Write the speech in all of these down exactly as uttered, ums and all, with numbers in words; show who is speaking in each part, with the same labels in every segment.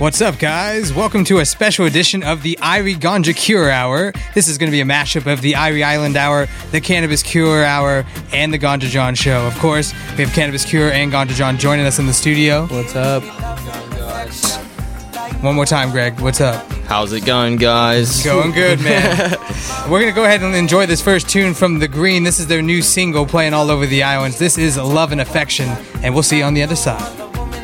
Speaker 1: What's up, guys? Welcome to a special edition of the Irie Ganja Cure Hour. This is going to be a mashup of the Irie Island Hour, the Cannabis Cure Hour, and the Ganja John Show. Of course, we have Cannabis Cure and Ganja John joining us in the studio.
Speaker 2: What's up?
Speaker 1: One more time, Greg. What's up?
Speaker 2: How's it going, guys?
Speaker 1: Going good, man. We're going to go ahead and enjoy this first tune from The Green. This is their new single playing all over the islands. This is Love and Affection, and we'll see you on the other side.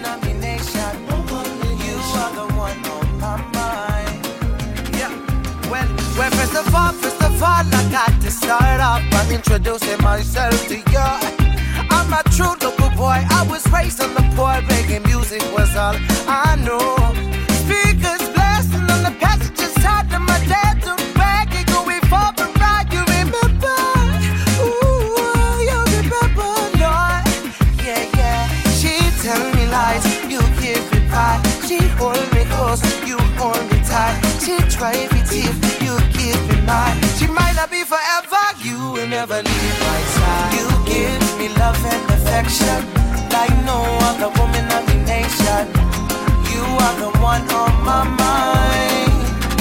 Speaker 3: Well, first of all, first of all, I got to start off by introducing myself to you. I'm a true local boy. I was raised on the poor. Reggae music was all I know. Speakers blasting on the passages side of my dad to reggae going for the ride. You remember? Ooh, you remember, Lord? Yeah, yeah. She tell me lies, you give me pie. She hold me close, you hold me tight. She drive me deep, you give me mine. She might not be forever, you will never leave my side. You give me love and affection like no other woman of the nation. You are the one on my mind.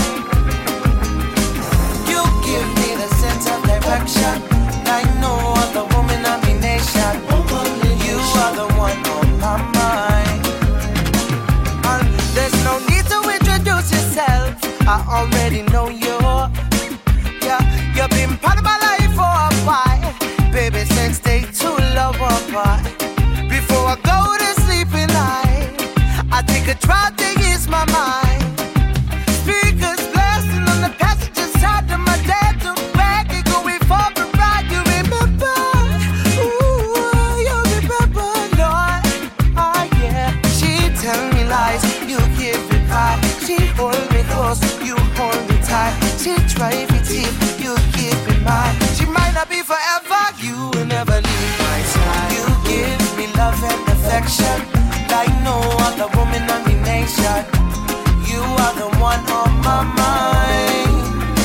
Speaker 3: You give me the sense of direction like no other woman of the nation. You are the one on my mind. And there's no need to introduce yourself, I already know you. Yeah, you've been part of my life for a while, baby, since day two, love apart. Before I go to sleep at night, I take a drive to ease my mind. Speakers blasting on the passenger side of my dad to reggae going for the ride. You remember? Ooh, you remember, Lord? Oh yeah. She tell me lies, you give me pie. She hold me close, you hold me tight. She drive me deep, you give me mine. She might not be forever, you will never leave my side. You give me love and affection like no other woman on the nation. You are the one on my mind.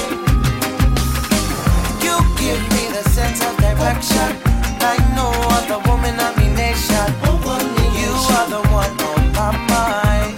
Speaker 3: You give me the sense of direction like no other woman on the nation. You are the one on my mind.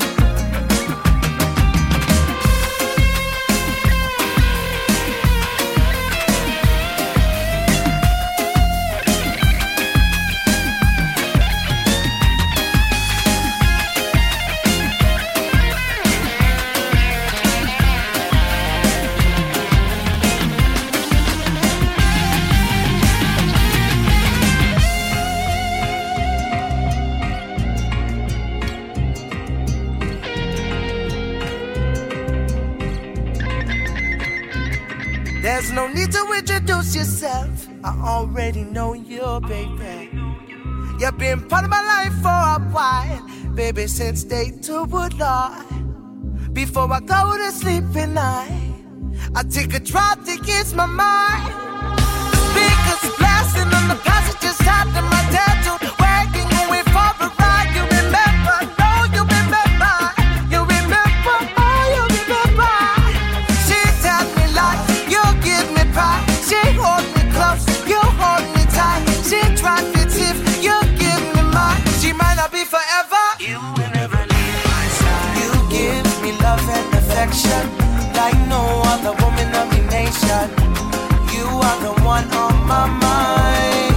Speaker 3: There's no need to introduce yourself, I already know you, baby. You've been part of my life for a while, baby, since day two, Lord. Before I go to sleep at night, I take a drive to ease my mind. Speakers blasting on the passenger side of my tattoo, wagging going for a ride. You remember, no, you remember, you remember, oh, you remember. She tell me lies, you give me pride. She hold me close, you hold me tight. She drive me deep, you give me mine. She might not be forever, you will never leave my side. You give me love and affection like no other woman of the nation. You are the one on my mind.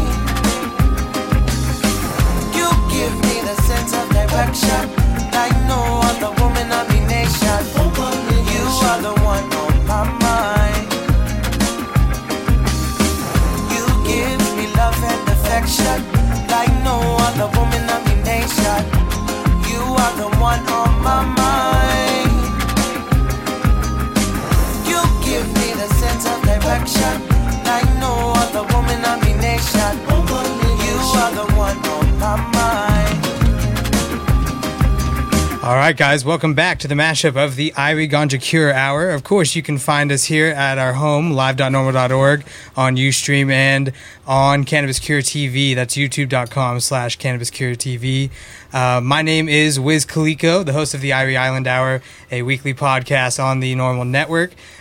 Speaker 3: You give me the sense of direction like no other woman of the nation. You are the one on my mind. You give me love and affection like no other woman of the nation. You are the one on my mind. You give me the sense of direction like no other woman of the nation. You are the one on my mind.
Speaker 1: All right, guys, welcome back to the mashup of the Irie Ganja Cure Hour. Of course, you can find us here at our home, live dot normal dot org, on Ustream, and on Cannabis Cure T V. That's youtube.com slash Cannabis Cure TV. Uh, my name is Wiz Kaliko, the host of the Irie Island Hour, a weekly podcast on the Normal Network.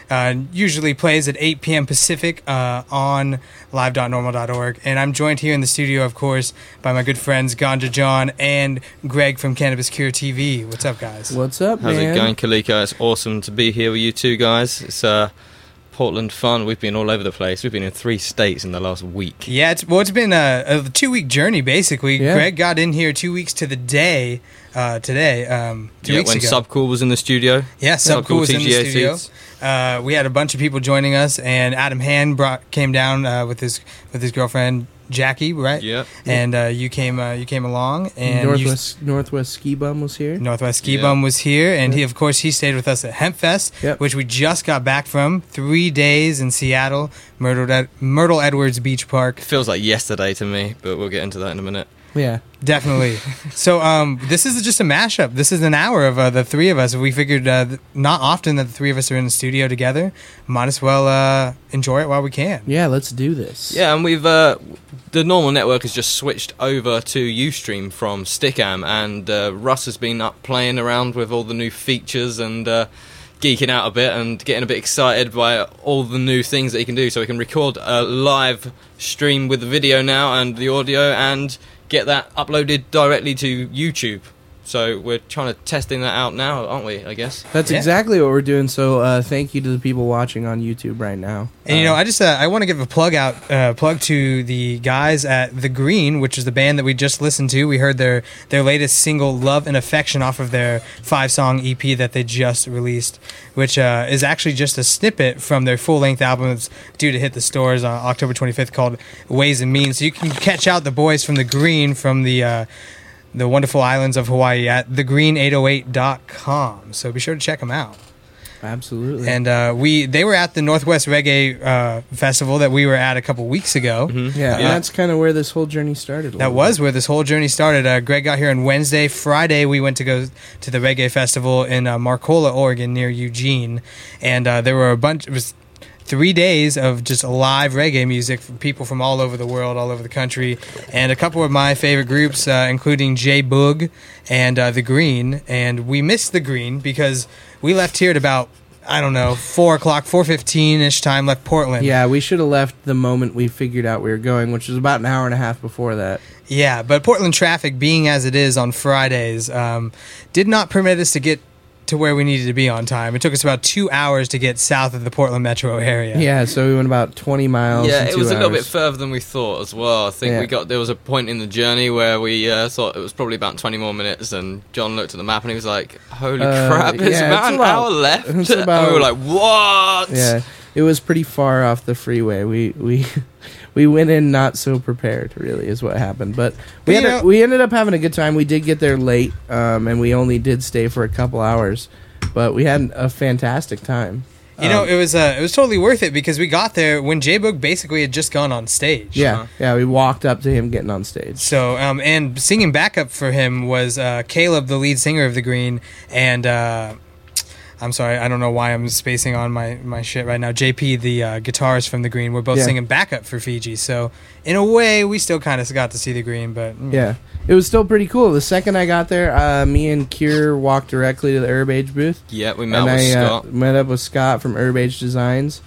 Speaker 1: Uh, usually plays at eight p.m. Pacific uh, on live dot normal dot org. And I'm joined here in the studio, of course, by my good friends Ganja John and Greg from Cannabis Cure T V. What's up, guys?
Speaker 4: What's up,
Speaker 2: How's
Speaker 4: man?
Speaker 2: it going, Kalika? It's awesome to be here with you two guys. It's uh, Portland fun. We've been all over the place. We've been in three states in the last week.
Speaker 1: Yeah, it's, well, it's been a, a two-week journey, basically.
Speaker 4: Yeah.
Speaker 1: Greg got in here two weeks to the day uh, today, um, two
Speaker 2: yeah,
Speaker 1: weeks
Speaker 2: when
Speaker 1: ago.
Speaker 2: Subcool was in the studio.
Speaker 1: Yeah, Subcool was in the
Speaker 2: T G A
Speaker 1: studio.
Speaker 2: seats.
Speaker 1: Uh, we had a bunch of people joining us, and Adam Hand brought, came down uh, with his with his girlfriend Jackie, right?
Speaker 2: Yep.
Speaker 1: And uh, you came uh, you came along, and
Speaker 4: Northwest Northwest Ski Bum was here.
Speaker 1: you, Northwest Ski
Speaker 2: Yeah.
Speaker 1: Bum was here, and he of course he stayed with us at Hempfest,
Speaker 4: Yep.
Speaker 1: which we just got back from. Three days in Seattle, Myrtle, Ed- Myrtle Edwards Beach Park.
Speaker 2: Feels like yesterday to me, but we'll get into that in a minute.
Speaker 4: Yeah.
Speaker 1: Definitely. So um, this is just a mashup. This is an hour of uh, the three of us. We figured uh, th- not often that the three of us are in the studio together. Might as well uh, enjoy it while we can.
Speaker 4: Yeah, let's do this.
Speaker 2: Yeah, and we've uh, the normal network has just switched over to Ustream from Stickam, and uh, Russ has been up playing around with all the new features and uh, geeking out a bit and getting a bit excited by all the new things that he can do. So he can record a live stream with the video now and the audio and get that uploaded directly to YouTube. So we're trying to testing that out now, aren't we, I guess?
Speaker 4: That's
Speaker 1: Yeah.
Speaker 4: exactly what we're doing. So uh, thank you to the people watching on YouTube right now.
Speaker 1: And you know, I just uh, I want to give a plug out, uh, plug to the guys at The Green, which is the band that we just listened to. We heard their their latest single, "Love and Affection," off of their five song E P that they just released, which uh, is actually just a snippet from their full length album that's due to hit the stores on October twenty-fifth, called "Ways and Means." So you can catch out the boys from The Green from the. Uh, the wonderful islands of Hawaii at the green eight oh eight dot com. So be sure to check them out.
Speaker 4: Absolutely.
Speaker 1: And uh, we they were at the Northwest Reggae uh, Festival that we were at a couple weeks ago.
Speaker 2: Mm-hmm.
Speaker 4: yeah, and
Speaker 2: Yeah.
Speaker 4: that's kind of where this whole journey started. a
Speaker 1: That
Speaker 4: little
Speaker 1: was
Speaker 4: bit.
Speaker 1: where this whole journey started. Uh, Greg got here on Wednesday. Friday, we went to go to the Reggae Festival in uh, Marcola, Oregon, near Eugene. And uh, there were a bunch... It was three days of just live reggae music from people from all over the world, all over the country, and a couple of my favorite groups, uh, including J Boog and uh, The Green. And we missed The Green because we left here at about, I don't know, four o'clock, four fifteen-ish time, left Portland.
Speaker 4: Yeah, we should have left the moment we figured out we were going, which was about an hour and a half before that.
Speaker 1: Yeah, but Portland traffic, being as it is on Fridays, um, did not permit us to get to where we needed to be on time. It took us about two hours to get south of the Portland metro area.
Speaker 4: Yeah, so we went about twenty miles.
Speaker 2: Yeah,
Speaker 4: in
Speaker 2: it
Speaker 4: two
Speaker 2: was a little bit
Speaker 4: hours.
Speaker 2: further than we thought as well. I think
Speaker 4: Yeah.
Speaker 2: we got there was a point in the journey where we uh, thought it was probably about twenty more minutes, and John looked at the map and he was like, "Holy
Speaker 4: Uh,
Speaker 2: crap! It's
Speaker 4: yeah,
Speaker 2: about
Speaker 4: it's
Speaker 2: an
Speaker 4: about-
Speaker 2: hour left."
Speaker 4: it's
Speaker 2: and
Speaker 4: about-
Speaker 2: we were like, "What?"
Speaker 4: Yeah, it was pretty far off the freeway. We we we went in not so prepared. Really, is what happened. But we
Speaker 1: But, you
Speaker 4: had a,
Speaker 1: know-
Speaker 4: we ended up having a good time. We did get there late, um, and we only did stay for a couple hours, but we had a fantastic time.
Speaker 1: You know,
Speaker 4: Um,
Speaker 1: it was uh, it was totally worth it because we got there when J-Boog basically had just gone on stage.
Speaker 4: Yeah,
Speaker 2: Uh-huh.
Speaker 4: yeah. We walked up to him getting on stage.
Speaker 1: So, um, and singing backup for him was uh, Caleb, the lead singer of The Green, and uh, I'm sorry, I don't know why I'm spacing on my, my shit right now. J P, the uh, guitarist from The Green, were both
Speaker 4: Yeah.
Speaker 1: singing backup for Fiji. So, in a way, we still kind of got to see The Green, but mm.
Speaker 4: Yeah, it was still pretty cool. The second I got there, uh, me and Cure walked directly to the Herb Age booth.
Speaker 2: Yeah, we met
Speaker 4: and
Speaker 2: with
Speaker 4: I
Speaker 2: Scott.
Speaker 4: Uh, met up with Scott from Herb Age Designs.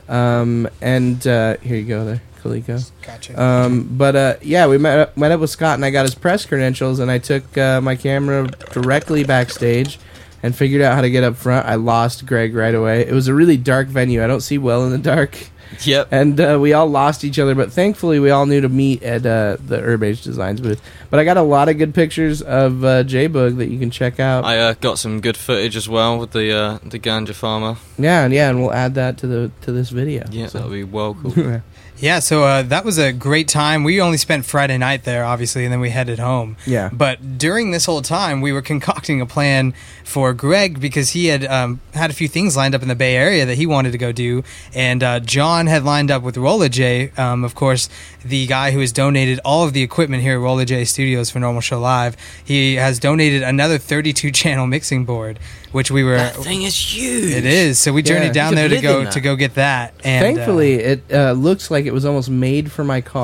Speaker 4: Um, and uh, here you go there, Kaliko.
Speaker 1: Gotcha.
Speaker 4: Um, but uh, yeah, we met up, met up with Scott, and I got his press credentials, and I took uh, my camera directly backstage and figured out how to get up front. I lost Greg right away. It was a really dark venue. I don't see well in the dark.
Speaker 2: Yep.
Speaker 4: And uh, we all lost each other, but thankfully we all knew to meet at uh, the Herb Age Designs booth. But I got a lot of good pictures of uh, J-Boog that you can check out.
Speaker 2: I uh, got some good footage as well with the uh, the ganja farmer.
Speaker 4: yeah, and yeah, and we'll add that to the to this video.
Speaker 2: Yeah,
Speaker 4: So-
Speaker 2: that'll be well cool.
Speaker 1: Yeah, so uh, that was a great time. We only spent Friday night there, obviously, and then we headed home.
Speaker 4: Yeah.
Speaker 1: But during this whole time, we were concocting a plan for Greg because he had um, had a few things lined up in the Bay Area that he wanted to go do. And uh, John had lined up with Rolla J, um, of course, the guy who has donated all of the equipment here at Rolla J Studios for Normal Show Live. He has donated another thirty-two channel mixing board, which we were...
Speaker 2: That thing is huge.
Speaker 1: It is. So we journeyed
Speaker 4: Yeah.
Speaker 1: down
Speaker 2: You
Speaker 1: there
Speaker 2: could
Speaker 1: to
Speaker 2: live
Speaker 1: go
Speaker 2: in that.
Speaker 1: to go get that. And, uh,
Speaker 4: Thankfully, it uh, looks like it was almost made for my car.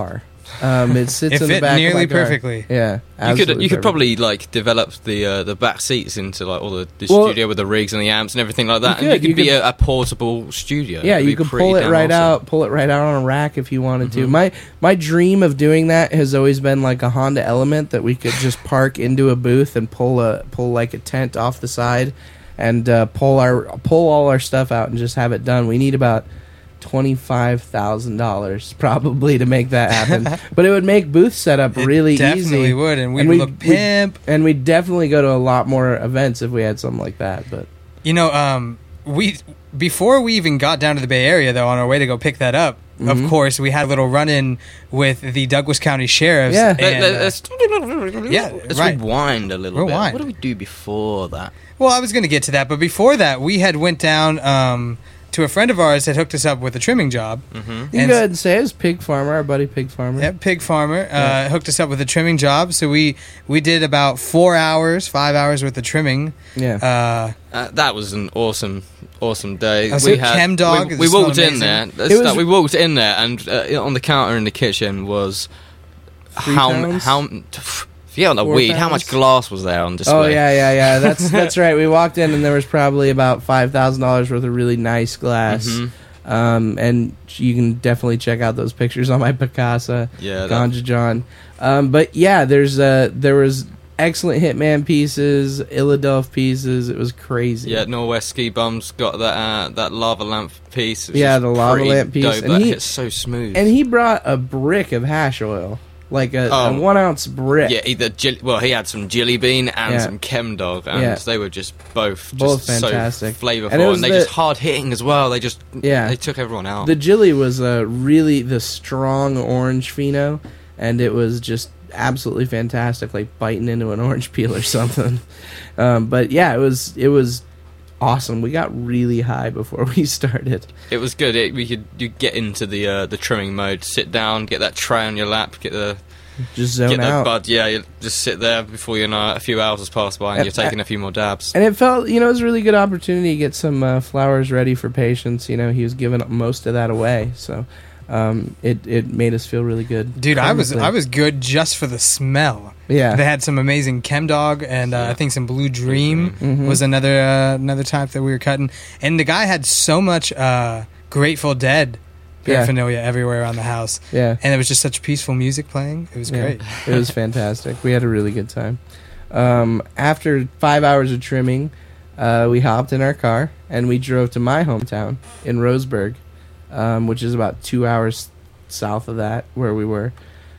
Speaker 4: Um, it sits
Speaker 1: It
Speaker 4: in the
Speaker 1: fit
Speaker 4: back
Speaker 1: nearly
Speaker 4: of my car.
Speaker 1: perfectly.
Speaker 4: Yeah,
Speaker 2: You could
Speaker 4: absolutely
Speaker 2: you could
Speaker 4: perfect.
Speaker 2: probably like develop the uh, the back seats into like all the, the
Speaker 4: Well,
Speaker 2: studio with the rigs and the amps and everything like that.
Speaker 4: you
Speaker 2: and
Speaker 4: could,
Speaker 2: you could
Speaker 4: you
Speaker 2: be
Speaker 4: could-
Speaker 2: a, a portable studio.
Speaker 4: Yeah,
Speaker 2: It'd
Speaker 4: you
Speaker 2: be
Speaker 4: could
Speaker 2: pretty
Speaker 4: pull it
Speaker 2: damn
Speaker 4: right
Speaker 2: awesome.
Speaker 4: out, pull it right out on a rack if you wanted to.
Speaker 2: Mhm.
Speaker 4: My my dream of doing that has always been like a Honda Element that we could just park into a booth and pull a pull like a tent off the side, and uh, pull our pull all our stuff out and just have it done. We need about twenty five thousand dollars probably to make that happen, but it would make booth setup
Speaker 1: It
Speaker 4: really
Speaker 1: definitely
Speaker 4: easy.
Speaker 1: would, and we'd
Speaker 4: And we-
Speaker 1: look
Speaker 4: we-
Speaker 1: pimp.
Speaker 4: And we'd definitely go to a lot more events if we had something like that. But
Speaker 1: You know, um, we before we even got down to the Bay Area, though, on our way to go pick that up,
Speaker 4: Mhm.
Speaker 1: of course, we had a little run-in with the Douglas County sheriffs.
Speaker 4: Yeah.
Speaker 2: Let,
Speaker 1: and,
Speaker 2: let,
Speaker 1: uh,
Speaker 2: let's
Speaker 1: Yeah,
Speaker 2: let's
Speaker 1: right.
Speaker 2: rewind a little
Speaker 1: Rewind.
Speaker 2: bit. What do we do before that?
Speaker 1: well, I was going to get to that, but before that, we had went down um, to a friend of ours that hooked us up with a trimming job.
Speaker 2: Mm-hmm.
Speaker 4: you
Speaker 1: And
Speaker 4: can go ahead and say it was Pig Farmer, our buddy Pig Farmer.
Speaker 1: Yep, Pig Farmer uh,
Speaker 4: Yeah.
Speaker 1: hooked us up with a trimming job. So we we did about four hours, five hours worth of trimming.
Speaker 4: Yeah.
Speaker 1: Uh,
Speaker 2: Uh, that was an awesome, awesome day.
Speaker 1: I was
Speaker 2: we
Speaker 1: at Chem Dog.
Speaker 2: We,
Speaker 1: It
Speaker 2: we
Speaker 1: smelled
Speaker 2: walked in there.
Speaker 1: amazing.
Speaker 2: let's
Speaker 4: It was-
Speaker 2: start- we walked in there, and uh, on the counter in the kitchen was
Speaker 4: Three
Speaker 2: how
Speaker 4: pounds?
Speaker 2: how yeah, the
Speaker 4: Four
Speaker 2: weed. How much
Speaker 4: pounds?
Speaker 2: glass was there on display?
Speaker 4: Oh yeah, yeah, yeah. That's that's right. We walked in and there was probably about five thousand dollars worth of really nice glass.
Speaker 2: Mhm.
Speaker 4: Um, and you can definitely check out those pictures on my Picasa,
Speaker 2: Yeah, that-
Speaker 4: Ganja John. Um, but yeah, there's uh there was excellent Hitman pieces, Illadelph pieces. It was crazy.
Speaker 2: Yeah, Norwest Ski Bums got that uh, that lava lamp piece. It's
Speaker 4: Yeah,
Speaker 2: just
Speaker 4: the lava
Speaker 2: pretty
Speaker 4: lamp piece.
Speaker 2: dope.
Speaker 4: And
Speaker 2: that
Speaker 4: he-
Speaker 2: hits so smooth.
Speaker 4: And he brought a brick of hash oil, like a, a
Speaker 2: Oh.
Speaker 4: one ounce brick.
Speaker 2: yeah, either Jill- well, he had some Jilly Bean and
Speaker 4: Yeah.
Speaker 2: some Chem Dog, and
Speaker 4: Yeah.
Speaker 2: they were just both
Speaker 4: Both
Speaker 2: just
Speaker 4: fantastic.
Speaker 2: so flavorful,
Speaker 4: And
Speaker 2: and,
Speaker 4: it was
Speaker 2: they
Speaker 4: the-
Speaker 2: just hard hitting as well. They just
Speaker 4: Yeah.
Speaker 2: they took everyone out.
Speaker 4: The Jilly was uh, really the strong orange pheno, and it was just absolutely fantastic, like biting into an orange peel or something. Um, but yeah, it was it was awesome. We got really high before we started.
Speaker 2: It was good. It, we could you get into the uh, the trimming mode, sit down, get that tray on your lap, get the
Speaker 4: Just zone
Speaker 2: get the
Speaker 4: out.
Speaker 2: bud. Yeah, you just sit there before you know it, a few hours has passed by, and
Speaker 4: And-
Speaker 2: you're taking a few more dabs.
Speaker 4: And it felt, you know, it was a really good opportunity to get some uh, flowers ready for patients. You know, he was giving most of that away, so um, it it made us feel really good.
Speaker 1: dude, I was
Speaker 4: Karmically.
Speaker 1: I was good just for the smell.
Speaker 4: yeah.
Speaker 1: They had some amazing Chem Dog, and uh, I
Speaker 2: Yeah.
Speaker 1: think some Blue Dream
Speaker 4: Mhm.
Speaker 1: was another uh, another type that we were cutting. And the guy had so much uh, Grateful Dead
Speaker 4: Yeah.
Speaker 1: paraphernalia everywhere around the house,
Speaker 4: yeah.
Speaker 1: and it was just such peaceful music playing. It was
Speaker 4: Yeah.
Speaker 1: great.
Speaker 4: It was fantastic. We had a really good time. Um, after five hours of trimming, uh, we hopped in our car and we drove to my hometown in Roseburg, um, which is about two hours south of that where we were.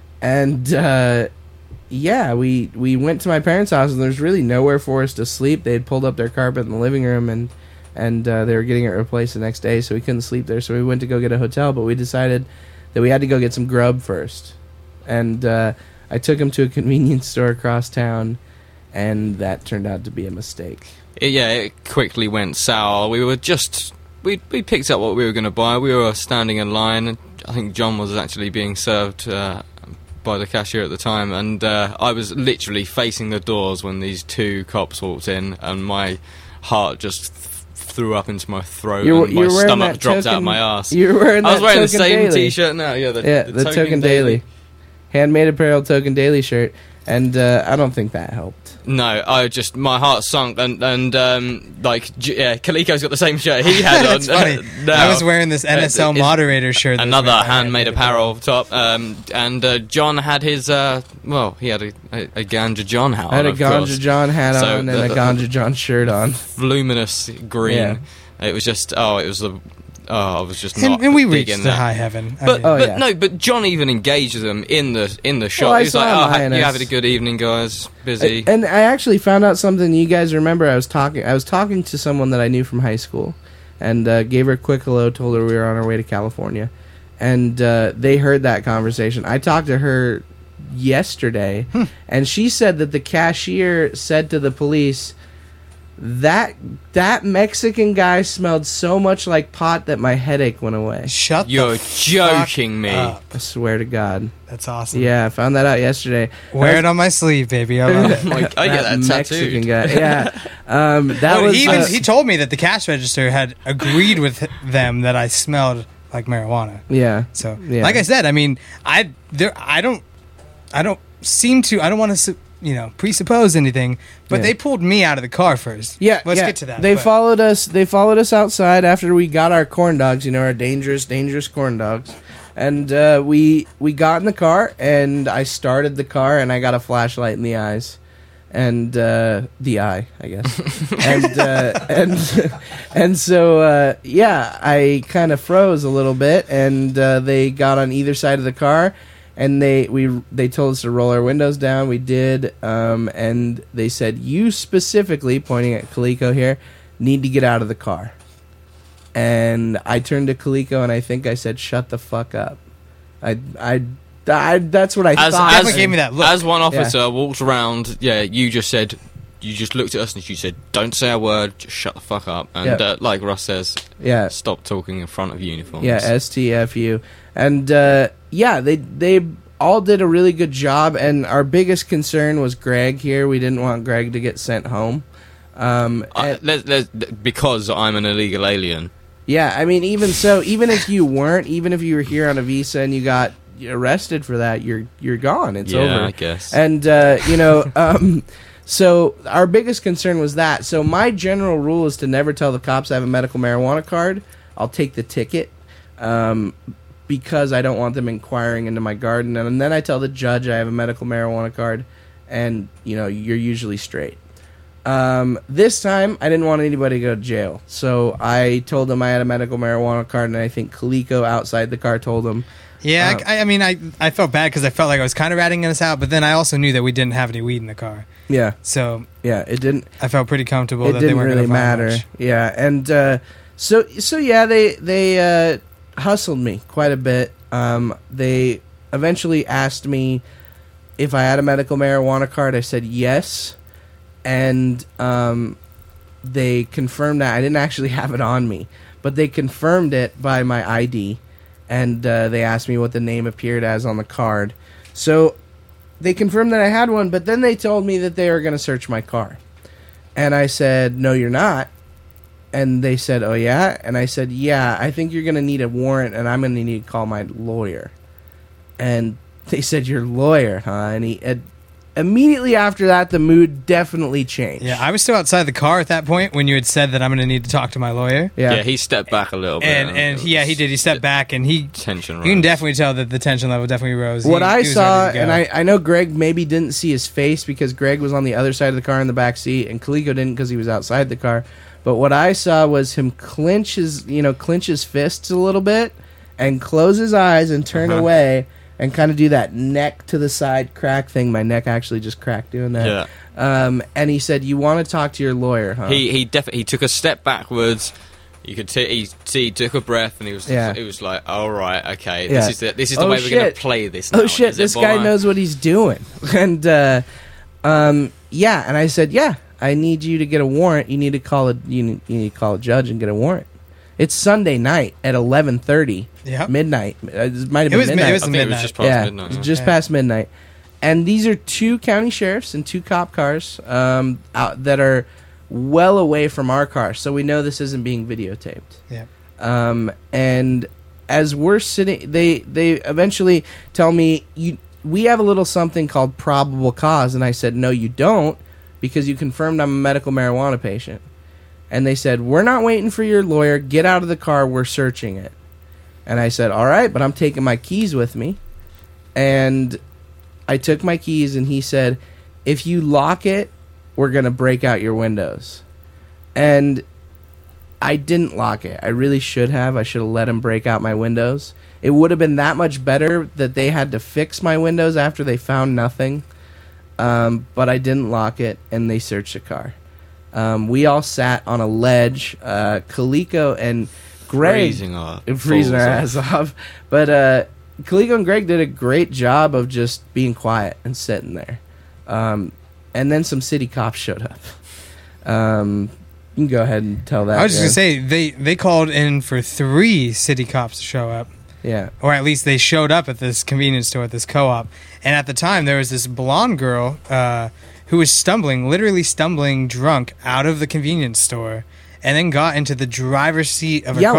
Speaker 4: And uh, yeah, we we went to my parents' house and there's really nowhere for us to sleep. They had pulled up their carpet in the living room and and uh, they were getting it replaced the next day, so we couldn't sleep there. So we went to go get a hotel, but we decided that we had to go get some grub first. And uh, I took him to a convenience store across town, and that turned out to be a mistake.
Speaker 2: It, yeah, it quickly went sour. We were just we we picked up what we were going to buy. We were standing in line. And I think John was actually being served uh, by the cashier at the time, and uh, I was literally facing the doors when these two cops walked in, and my heart just th- threw up into my throat,
Speaker 4: You were-
Speaker 2: and
Speaker 4: you
Speaker 2: my
Speaker 4: were wearing
Speaker 2: stomach
Speaker 4: that
Speaker 2: dropped out
Speaker 4: token-
Speaker 2: of my ass.
Speaker 4: You were wearing that
Speaker 2: I was wearing the
Speaker 4: Token
Speaker 2: same
Speaker 4: Daily.
Speaker 2: T-shirt now. Yeah, the,
Speaker 4: Yeah,
Speaker 2: the,
Speaker 4: the, Token, Daily. Handmade apparel Token Daily shirt. And uh, I don't think that helped.
Speaker 2: No, I just my heart sunk, and and um, like J- yeah, Kaliko's got the same shirt he had on.
Speaker 1: That's funny.
Speaker 2: now.
Speaker 1: I was wearing this N S L
Speaker 2: Uh, it's
Speaker 1: moderator shirt. that's
Speaker 2: Another
Speaker 1: wearing
Speaker 2: handmade apparel top, um, and uh, John had his uh, well, he had a, a, a Ganja John hat
Speaker 4: I had
Speaker 2: on,
Speaker 4: a
Speaker 2: of
Speaker 4: Ganja
Speaker 2: course.
Speaker 4: John hat
Speaker 2: So
Speaker 4: on
Speaker 2: the-
Speaker 4: and a
Speaker 2: the-
Speaker 4: Ganja John shirt on.
Speaker 2: luminous green.
Speaker 4: Yeah.
Speaker 2: It was just oh, it was the oh, I was just
Speaker 1: And,
Speaker 2: not
Speaker 1: and we
Speaker 2: big
Speaker 1: reached
Speaker 2: in
Speaker 1: the
Speaker 2: that.
Speaker 1: high heaven. I
Speaker 2: But,
Speaker 1: mean,
Speaker 4: Oh,
Speaker 2: but
Speaker 4: yeah.
Speaker 2: no, but John even engaged them in the in the shop.
Speaker 4: Well, I
Speaker 2: he was
Speaker 4: saw
Speaker 2: like,
Speaker 4: him
Speaker 2: "Oh, ha-
Speaker 4: eyeing
Speaker 2: you
Speaker 4: us.
Speaker 2: having a good evening, guys? Busy."
Speaker 4: And I actually found out something you guys remember. I was talking. I was talking to someone that I knew from high school, and uh, gave her a quick hello. Told her we were on our way to California, and uh, they heard that conversation. I talked to her yesterday,
Speaker 1: Hmm.
Speaker 4: and she said that the cashier said to the police that that Mexican guy smelled so much like pot that my headache went away.
Speaker 1: shut
Speaker 2: You're
Speaker 1: the fuck
Speaker 2: joking me.
Speaker 1: up.
Speaker 4: I swear to God.
Speaker 1: That's awesome.
Speaker 4: Yeah, I found that out yesterday.
Speaker 1: Wear it on my sleeve, baby. I love it.
Speaker 2: Like, I get that
Speaker 4: Mexican
Speaker 2: tattooed.
Speaker 4: guy. Yeah, um, that
Speaker 1: Well,
Speaker 4: was.
Speaker 1: he, even,
Speaker 4: uh,
Speaker 1: he told me that the cash register had agreed with them that I smelled like marijuana.
Speaker 4: Yeah.
Speaker 1: So,
Speaker 4: Yeah.
Speaker 1: like I said, I mean, I there I don't I don't seem to I don't want to you know presuppose anything, but
Speaker 4: Yeah.
Speaker 1: they pulled me out of the car first.
Speaker 4: Yeah,
Speaker 1: let's
Speaker 4: yeah.
Speaker 1: get to that.
Speaker 4: They
Speaker 1: but-
Speaker 4: followed us. They followed us outside after we got our corn dogs. You know, our dangerous, dangerous corn dogs. And uh, we we got in the car, and I started the car, and I got a flashlight in the eyes, and uh, the eye, I guess. and uh, and and so uh, yeah, I kind of froze a little bit, and uh, they got on either side of the car. And they we they told us to roll our windows down. We did, um, and they said, "You specifically," pointing at Kaliko here, "need to get out of the car." And I turned to Kaliko and I think I said, "Shut the fuck up." I I, I that's what I
Speaker 2: As,
Speaker 4: thought.
Speaker 1: Definitely gave me that look.
Speaker 2: as one officer walked around, yeah, you just said, you just looked at us and you said, "Don't say a word, just shut the fuck up." And
Speaker 4: Yeah.
Speaker 2: uh, like Russ says,
Speaker 4: yeah,
Speaker 2: stop talking in front of uniforms.
Speaker 4: yeah, S T F U. And uh, yeah, they they all did a really good job. And our biggest concern was Greg here. We didn't want Greg to get sent home. Um,
Speaker 2: I,
Speaker 4: and-
Speaker 2: let, let, because I'm an illegal alien.
Speaker 4: Yeah, I mean, even so, even if you weren't, even if you were here on a visa and you got arrested for that, you're you're gone. It's
Speaker 2: yeah,
Speaker 4: over.
Speaker 2: I guess.
Speaker 4: And uh, you know, um, so our biggest concern was that. So my general rule is to never tell the cops I have a medical marijuana card. I'll take the ticket um, because I don't want them inquiring into my garden, and then I tell the judge I have a medical marijuana card, and you know, you're usually straight. Um, this time, I didn't want anybody to go to jail, so I told them I had a medical marijuana card, and I think Kaliko outside the car told them.
Speaker 1: Yeah,
Speaker 4: Uh,
Speaker 1: I, I mean, I I felt bad because I felt like I was kind of ratting us out, but then I also knew that we didn't have any weed in the car,
Speaker 4: Yeah,
Speaker 1: so
Speaker 4: yeah, it didn't.
Speaker 1: I felt pretty comfortable
Speaker 4: It
Speaker 1: that they
Speaker 4: didn't
Speaker 1: weren't
Speaker 4: really
Speaker 1: going to
Speaker 4: matter.
Speaker 1: Much.
Speaker 4: Yeah, and uh, so so yeah, they they uh, hustled me quite a bit. Um, they eventually asked me if I had a medical marijuana card. I said yes, and um, they confirmed that I didn't actually have it on me, but they confirmed it by my I D, and uh, they asked me what the name appeared as on the card. So they confirmed that I had one, but then they told me that they were going to search my car. And I said, "No, you're not." And they said, "Oh, yeah?" And I said, "Yeah, I think you're going to need a warrant, and I'm going to need to call my lawyer." And they said, "Your lawyer, huh?" And he, and immediately after that, the mood definitely changed.
Speaker 1: Yeah, I was still outside the car at that point when you had said that I'm going to need to talk to my lawyer.
Speaker 4: Yeah.
Speaker 2: Yeah, he stepped back a little bit.
Speaker 1: And and
Speaker 2: it
Speaker 1: he, yeah,
Speaker 2: was-
Speaker 1: he did. He stepped back and he.
Speaker 2: Tension
Speaker 1: You can
Speaker 2: rose.
Speaker 1: definitely tell that the tension level definitely rose.
Speaker 4: What
Speaker 1: He-
Speaker 4: I
Speaker 1: he was
Speaker 4: saw,
Speaker 1: ready to go.
Speaker 4: and I, I know Greg maybe didn't see his face because Greg was on the other side of the car in the back seat, and Kaliko didn't because he was outside the car. But what I saw was him clench his, you know, clench his fists a little bit, and close his eyes and turn
Speaker 2: Uh-huh.
Speaker 4: away, and kind of do that neck to the side crack thing. My neck actually just cracked doing that.
Speaker 2: Yeah.
Speaker 4: Um, and he said, "You want to talk to your lawyer, huh?"
Speaker 2: He he definitely he took a step backwards. You could t- he, see he took a breath and he was
Speaker 4: Yeah.
Speaker 2: he was like, "All right, okay,
Speaker 4: Yeah.
Speaker 2: this is the this is the
Speaker 4: Oh,
Speaker 2: way we're going
Speaker 4: shit.
Speaker 2: to play this." Now.
Speaker 4: Oh shit!
Speaker 2: Is it
Speaker 4: This guy
Speaker 2: Borat?
Speaker 4: knows what he's doing. And uh, um, yeah, and I said, "Yeah, I need you to get a warrant. You need to call a you need, you need to call a judge and get a warrant." It's Sunday night at eleven thirty,
Speaker 1: Yep.
Speaker 4: midnight. Uh, It might have
Speaker 1: It
Speaker 4: been
Speaker 1: was mi-
Speaker 4: midnight.
Speaker 1: it was
Speaker 2: I think it was
Speaker 1: midnight.
Speaker 2: just past
Speaker 4: yeah,
Speaker 2: midnight.
Speaker 4: it's
Speaker 2: yeah.
Speaker 4: just
Speaker 1: Yeah.
Speaker 4: past midnight. And these are two county sheriffs and two cop cars um, out, that are well away from our car, so we know this isn't being videotaped.
Speaker 1: Yeah.
Speaker 4: Um, and as we're sitting, they they eventually tell me, "You, we have a little something called probable cause," and I said, "No, you don't, because you confirmed I'm a medical marijuana patient." And they said, "We're not waiting for your lawyer. Get out of the car. We're searching it." And I said, "All right, but I'm taking my keys with me." And I took my keys, and he said, "If you lock it, we're going to break out your windows." And I didn't lock it. I really should have. I should have let him break out my windows. It would have been that much better that they had to fix my windows after they found nothing. Um, but I didn't lock it, and they searched the car. Um, we all sat on a ledge. Uh, Kaliko and Greg
Speaker 2: freezing off,
Speaker 4: freezing our
Speaker 2: balls
Speaker 4: ass off. But uh, Kaliko and Greg did a great job of just being quiet and sitting there. Um, and then some city cops showed up. Um, you can go ahead and tell that.
Speaker 1: I was just
Speaker 4: yeah.
Speaker 1: gonna say they they called in for three city cops to show up,
Speaker 4: Yeah.
Speaker 1: or at least they showed up at this convenience store at this co-op. And at the time, there was this blonde girl uh, who was stumbling, literally stumbling, drunk out of the convenience store, and then got into the driver's seat of a
Speaker 4: Yelling.
Speaker 1: car.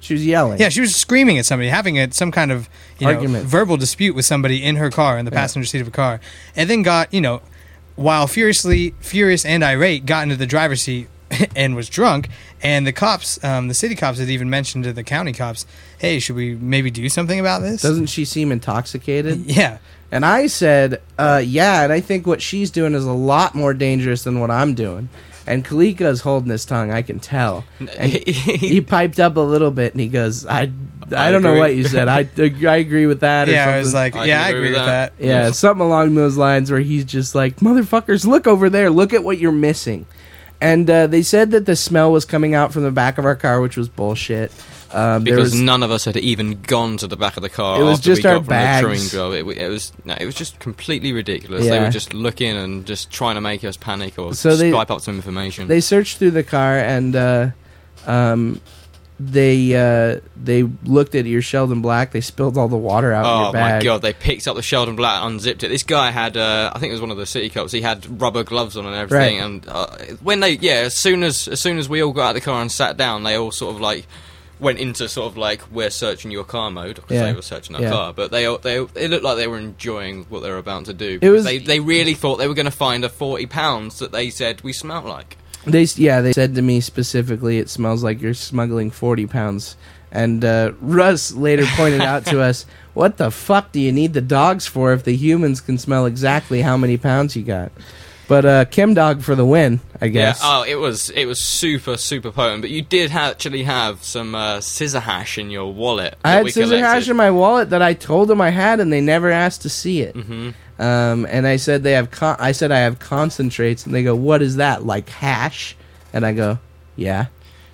Speaker 4: She was yelling.
Speaker 1: Yeah, she was screaming at somebody, having a, some kind of you know,
Speaker 4: Argument.
Speaker 1: verbal dispute with somebody in her car, in the
Speaker 4: Yeah.
Speaker 1: passenger seat of a car, and then got, you know, while furiously, furious and irate, got into the driver's seat and was drunk. And the cops, um, the city cops had even mentioned to the county cops, hey, should we maybe do something about this?
Speaker 4: Doesn't she seem intoxicated?
Speaker 1: Yeah.
Speaker 4: And I said, uh, yeah, and I think what she's doing is a lot more dangerous than what I'm doing. And Kalika is holding his tongue, I can tell. And he piped up a little bit, and he goes, I, I,
Speaker 2: I
Speaker 4: don't know
Speaker 2: agree.
Speaker 4: what you said. I, I agree with that. Or
Speaker 1: Yeah,
Speaker 4: something.
Speaker 1: I was like,
Speaker 2: I
Speaker 1: yeah,
Speaker 2: can
Speaker 1: I
Speaker 2: agree
Speaker 1: agree
Speaker 2: with
Speaker 1: with
Speaker 2: that.
Speaker 1: that.
Speaker 4: Yeah, something along those lines where he's just like, motherfuckers, look over there. Look at what you're missing. And uh, they said that the smell was coming out from the back of our car, which was bullshit. Um, there
Speaker 2: Because
Speaker 4: was,
Speaker 2: none of us had even gone to the back of the car.
Speaker 4: It was
Speaker 2: after
Speaker 4: just
Speaker 2: we
Speaker 4: our
Speaker 2: got from
Speaker 4: bags.
Speaker 2: The touring job. It, it was no, it was just completely ridiculous. They
Speaker 4: Yeah.
Speaker 2: were just looking and just trying to make us panic or
Speaker 4: So they-
Speaker 2: swipe up some information.
Speaker 4: they searched through the car, and uh, um, they uh, they looked at your Sheldon Black. They spilled all the water out in
Speaker 2: Oh
Speaker 4: your bag.
Speaker 2: my god! They picked up the Sheldon Black, unzipped it. This guy had, uh, I think it was one of the city cops. He had rubber gloves on and everything.
Speaker 4: Right.
Speaker 2: And uh, when they, yeah, as soon as as soon as we all got out of the car and sat down, they all sort of like went into sort of like we're searching your car mode because
Speaker 4: Yeah.
Speaker 2: they were searching our
Speaker 4: Yeah.
Speaker 2: car. But they all- they all- it looked like they were enjoying what they were about to do.
Speaker 4: It was-
Speaker 2: they they really thought they were going to find a forty pounds that they said we smelt like.
Speaker 4: They s- yeah, they said to me specifically, it smells like you're smuggling forty pounds. And uh, Russ later pointed out to us, what the fuck do you need the dogs for if the humans can smell exactly how many pounds you got? But uh, Kim Dog for the win, I guess.
Speaker 2: Yeah. Oh, it was it was super super potent. But you did ha- actually have some uh, scissor hash in your wallet.
Speaker 4: I
Speaker 2: that
Speaker 4: had
Speaker 2: we
Speaker 4: scissor hash
Speaker 2: collected.
Speaker 4: in my wallet that I told them I had, and they never asked to see it.
Speaker 2: Mhm.
Speaker 4: Um, and I said they have. Con- I said I have concentrates, and they go, "What is that? Like hash?" And I go, "Yeah,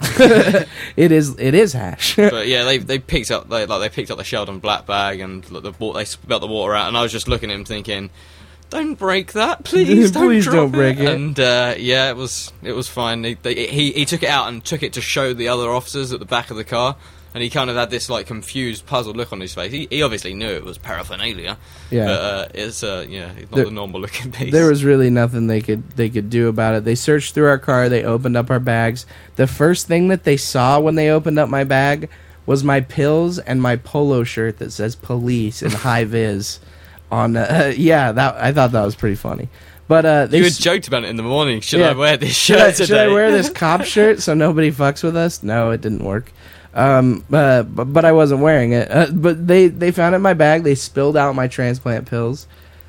Speaker 4: it is. It is hash."
Speaker 2: But yeah, they they picked up they like they picked up the Sheldon Black bag and like, the wa- they spilled the water out, and I was just looking at him thinking, "Don't break that, please. Don't
Speaker 4: Please
Speaker 2: drop
Speaker 4: don't break it."
Speaker 2: And uh, yeah, it was it was fine. They, they, he he took it out and took it to show the other officers at the back of the car, and he kind of had this like confused, puzzled look on his face. He, he obviously knew it was paraphernalia.
Speaker 4: Yeah.
Speaker 2: But uh, it's uh, yeah, it's not
Speaker 4: There-
Speaker 2: the normal looking piece.
Speaker 4: There was really nothing they could they could do about it. They searched through our car. They opened up our bags. The first thing that they saw when they opened up my bag was my pills and my polo shirt that says "police" in high vis. On uh, yeah, that I thought that was pretty funny. But uh, they
Speaker 2: you had
Speaker 4: s-
Speaker 2: joked about it in the morning. Should
Speaker 4: Yeah.
Speaker 2: I wear this
Speaker 4: should
Speaker 2: shirt
Speaker 4: I,
Speaker 2: today?
Speaker 4: should I wear this cop shirt so nobody fucks with us? No, it didn't work. Um, uh, but, but I wasn't wearing it. Uh, but they, they found it in my bag. They spilled out my transplant pills.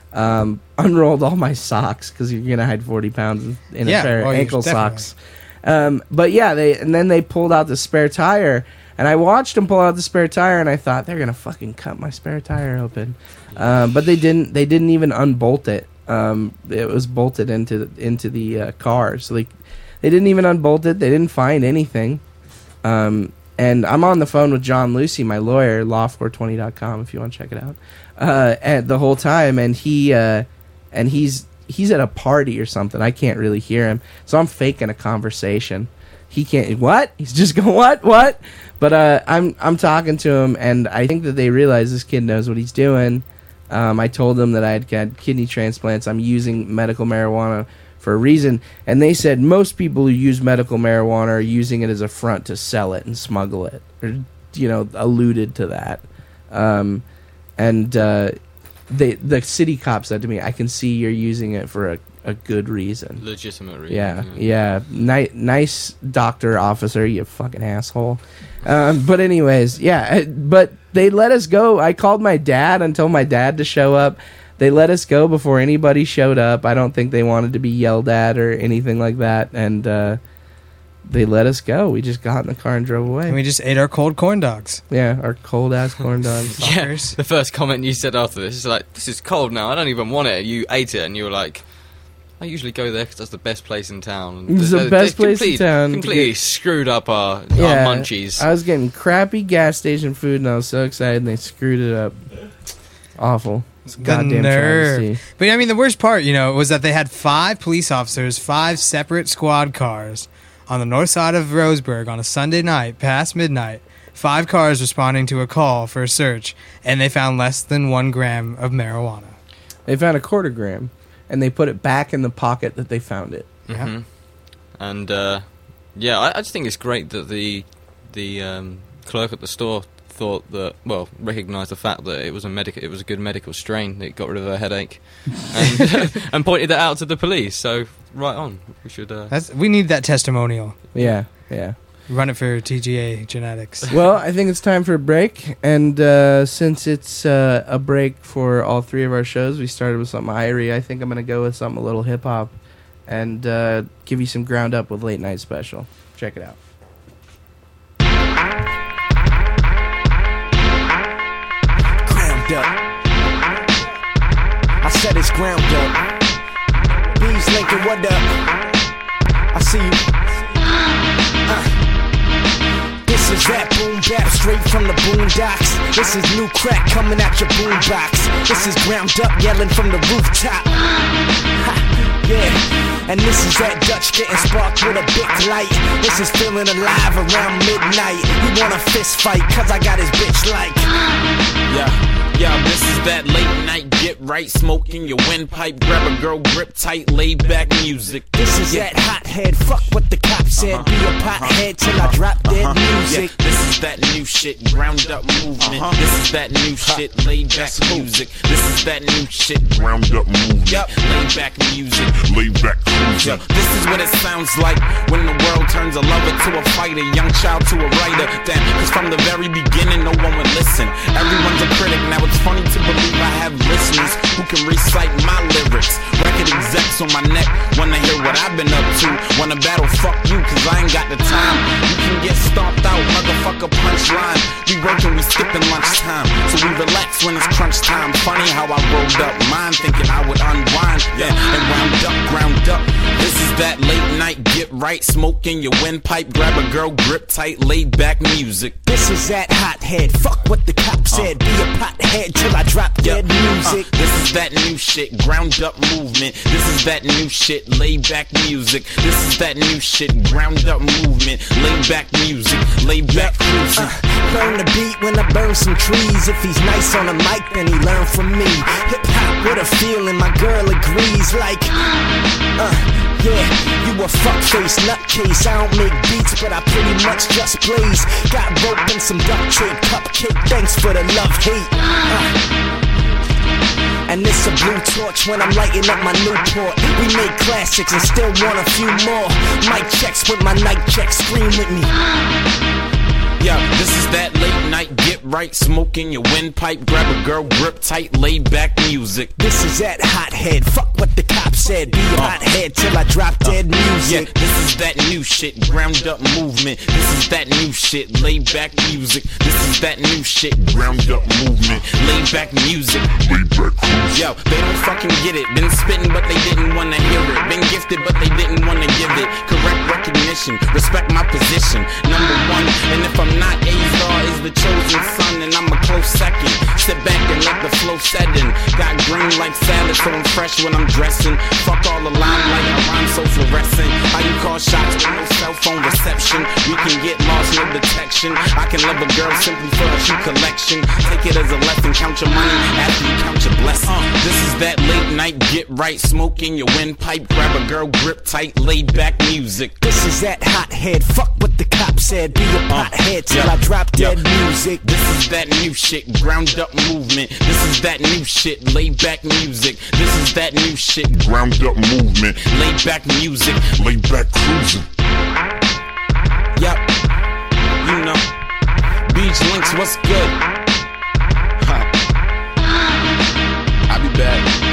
Speaker 4: Um, unrolled all my socks because you're gonna hide forty pounds in a
Speaker 1: Yeah,
Speaker 4: pair of
Speaker 1: oh, you
Speaker 4: ankle
Speaker 1: definitely.
Speaker 4: socks. Um, but yeah, they and then they pulled out the spare tire, and I watched them pull out the spare tire, and I thought they're gonna fucking cut my spare tire open. Um, but they didn't. They didn't even unbolt it. Um, it was bolted into into the uh, car, so they they didn't even unbolt it. They didn't find anything. Um, and I'm on the phone with John Lucy, my lawyer, law four twenty dot com, if you want to check it out. Uh, and the whole time, and he uh, and he's he's at a party or something. I can't really hear him, so I'm faking a conversation. He can't. What? He's just going what? What? But uh, I'm I'm talking to him, and I think that they realize this kid knows what he's doing. Um, I told them that I had had kidney transplants. I'm using medical marijuana for a reason, and they said most people who use medical marijuana are using it as a front to sell it and smuggle it, or you know, alluded to that. Um, and uh, they the city cop said to me, "I can see you're using it for a, a good reason."
Speaker 2: Legitimate reason.
Speaker 4: Yeah, yeah. Ni- nice doctor officer, you fucking asshole. Um, but anyways, yeah. But they let us go. I called my dad and told my dad to show up. They let us go before anybody showed up. I don't think they wanted to be yelled at or anything like that. And uh, they let us go. We just got in the car and drove away.
Speaker 1: And we just ate our cold corn dogs.
Speaker 4: yeah, our cold ass corn dogs.
Speaker 2: Yeah,
Speaker 1: Fuckers.
Speaker 2: the first comment you said after this is like, "This is cold now. I don't even want it." You ate it, and you were like, "I usually go there because that's the best place in town." And
Speaker 4: It's the
Speaker 2: they-
Speaker 4: best
Speaker 2: they
Speaker 4: place in
Speaker 2: complete-
Speaker 4: town to
Speaker 2: Completely
Speaker 4: get-
Speaker 2: screwed up our,
Speaker 4: Yeah,
Speaker 2: our munchies.
Speaker 4: I was getting crappy gas station food, and I was so excited, and they screwed it up. Awful.
Speaker 1: The
Speaker 4: Goddamn
Speaker 1: nerve.
Speaker 4: travesty.
Speaker 1: But I mean, the worst part, you know, was that they had five police officers, five separate squad cars on the north side of Roseburg on a Sunday night past midnight. Five cars responding to a call for a search, and they found less than one gram of marijuana.
Speaker 4: They found a quarter gram, and they put it back in the pocket that they found it.
Speaker 1: Yeah.
Speaker 2: Mhm. And uh, yeah, I, I just think it's great that the the um, clerk at the store thought that, well, recognised the fact that it was a medical, it was a good medical strain that got rid of her headache, and, and pointed that out to the police. So right on, we should. Uh,
Speaker 1: That's, we need that testimonial.
Speaker 4: Yeah, yeah.
Speaker 1: Run it for T G A Genetics.
Speaker 4: Well, I think it's time for a break, and uh, since it's uh, a break for all three of our shows, we started with something Irie. I think I'm going to go with something a little hip hop, and uh, give you some ground up with Late Night Special. Check it out.
Speaker 5: Up. I said it's ground up. Bees Lincoln, what up? I see you. Uh. This is that boom bap straight from the boondocks. This is new crack coming at your boombox. This is ground up yelling from the rooftop. Ha, yeah. And this is that Dutch getting sparked with a big light. This is feeling alive around midnight. You want a fist fight, cause I got his bitch like.
Speaker 6: Yeah. Yeah, this is that late night get right, smoking your windpipe, grab a girl grip tight, laid back music.
Speaker 5: This is
Speaker 6: yeah.
Speaker 5: that hothead, fuck what the cop said, uh-huh. be a pothead uh-huh. till I drop dead uh-huh. music.
Speaker 6: Yeah, this is that new shit, ground up movement. Uh-huh. This is that new shit, laid back music. This is that new shit,
Speaker 7: ground up movement.
Speaker 6: Yep, laid back music.
Speaker 7: Laid back music.
Speaker 6: Yo, this is what it sounds like when the world turns a lover to a fighter, young child to a writer. Damn, cause from the very beginning no one would listen. Everyone's a critic, now it's funny to believe I have listeners who can recite my lyrics. Record execs on my neck wanna hear what I've been up to. Wanna battle, fuck you, cause I ain't got the time. You can get stomped out, motherfucker punchline. We working, we skipping lunchtime, so we relax when it's crunch time. Funny how I rolled up mine, thinking I would unwind. Yeah, and round up, ground up. This is that late night get right, smoking your windpipe, grab a girl grip tight, laid back music.
Speaker 5: This is that hothead, fuck what the cop said, uh. be a pothead till I drop dead yep. music.
Speaker 6: Uh, this is that new shit, ground up movement. This is that new shit, laid back music. This is that new shit, ground up movement. Laid back music, laid back music.
Speaker 5: Uh, burn the beat when I burn some trees. If he's nice on the mic, then he learn from me. Hip hop with a feeling, my girl agrees. Like, uh, yeah, you a fuckface nutcase. I don't make beats, but I pretty much just blaze. Got rope and some duct tape, cupcake. Thanks for the love, hate. Uh, And this a blue torch when I'm lighting up my Newport. We make classics and still want a few more. Mic checks with my night check, scream with me.
Speaker 6: Yeah, this is that late night get right, smoking your windpipe, grab a girl grip tight, laid back music.
Speaker 5: This is that hothead, fuck what the cop said, be a uh, hothead till I drop dead uh, music.
Speaker 6: Yeah, this is that new shit, ground up movement. This is that new shit, laid back music. This is that new shit, ground up movement. Laid back music.
Speaker 7: Laid back music.
Speaker 6: Yo, they don't fucking get it. Been spitting but they didn't wanna hear it. Been gifted but they didn't wanna give it. Correct recognition, respect my position. Number one, and if I'm not, Azar is the chosen son, and I'm a close second. Sit back and let the flow set in. Got green like salad, so I'm fresh when I'm dressing. Fuck all the limelight, I rhyme so fluorescent. How you call shots with no cell phone reception? We can get lost, no detection. I can love a girl simply for a shoe collection. Take it as a lesson, count your money after you count your blessings. Uh, this is that late night get right, smoking your windpipe, grab a girl grip tight, laid back music.
Speaker 5: This is that hothead, fuck what the cop said, be a pothead till yeah. I drop dead yeah. music.
Speaker 6: This is that new shit, ground up movement. This is that new shit, laid back music. This is that new shit,
Speaker 7: ground up movement.
Speaker 6: Laid back music,
Speaker 7: laid back cruising.
Speaker 6: Yep, you know, Beach Links, what's good? Huh. I'll be back.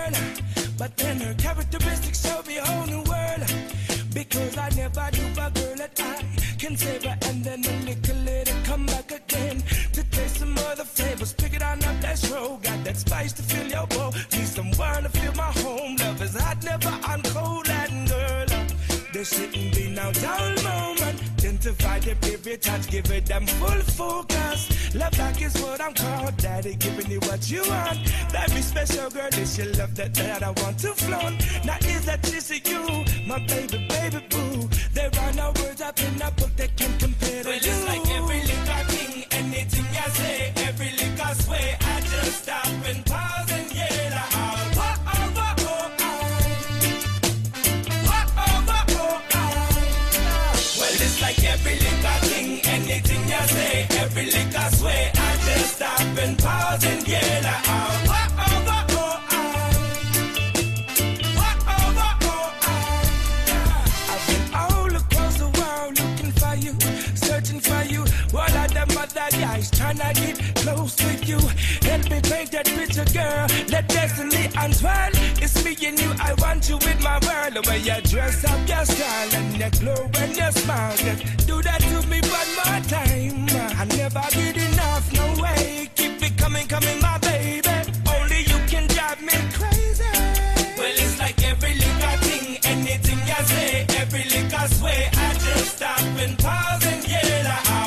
Speaker 8: girl, but then her characteristics show me a whole new world. Because I never knew a girl that I can save her and then a little later come back again to taste some other flavors. Pick it on up, let's roll. Got that spice to fill your bowl. Need someone to fill my home. Love is hot, never on cold, and girl, there shouldn't be no dull moment. Identify the baby touch, give it them full focus. Love back is what I'm called. Daddy giving you what you want. Very special girl, this your love that, that I want to flaunt. Now is that just you, my baby, baby boo? There are no words up in a book that can compare to well, you. It's like every liquor thing, anything I say, every liquor sway, I just stop and pause and yell out. Whoa, oh, whoa, oh, well, it's like every liquor thing, anything you say, every liquor sway, I just stop and pause and yell out. Whoa, oh, whoa, oh, whoa, oh, whoa, oh, I've been all across the world looking for you, searching for you. All of them other guys trying to get close to you. Help me paint that picture, girl. Let destiny unfurl. It's me and you, I want you in my world. The way you dress up your style and your glow and your smile. Just do that to me one more time. I never get enough, no way. Keep it coming, coming, my baby. Only you can drive me crazy. Well, it's like every liquor thing, anything you say, every liquor sway. I just stop and pause and yell out.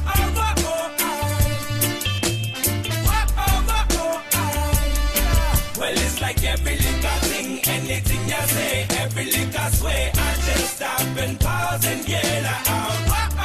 Speaker 8: Well, it's like every liquor thing, anything you say, every liquor sway. I just stop and pause and yell out.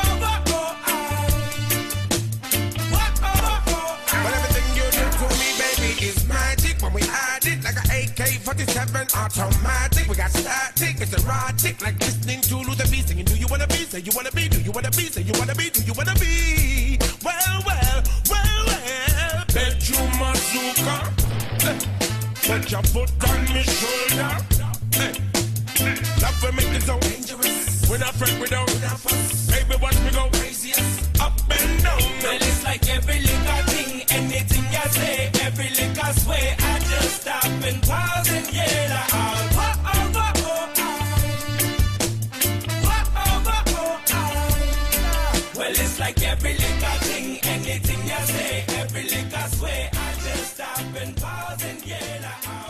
Speaker 9: Well, everything you do to me, baby, is magic. When we add it like an A K forty-seven automatic, we got static, it's erotic, like listening to Luther B singing. Do you wanna be? Say you wanna be? Do you wanna be? Say you wanna be? Do you wanna be? Well, well, well, well. Bedroom Mazooka. Put your foot on my shoulder. Hey. Love will make it so dangerous. We're not friends, we don't. Baby, watch me go craziest. Up and down.
Speaker 8: Well, it's like every liquor thing, anything you say, every liquor sway. I just stop and pause and yell out. Whoa, oh, whoa, oh, whoa, oh, whoa, oh. Well, it's like every liquor thing, anything you say, every liquor sway. I just stop and pause and yell out.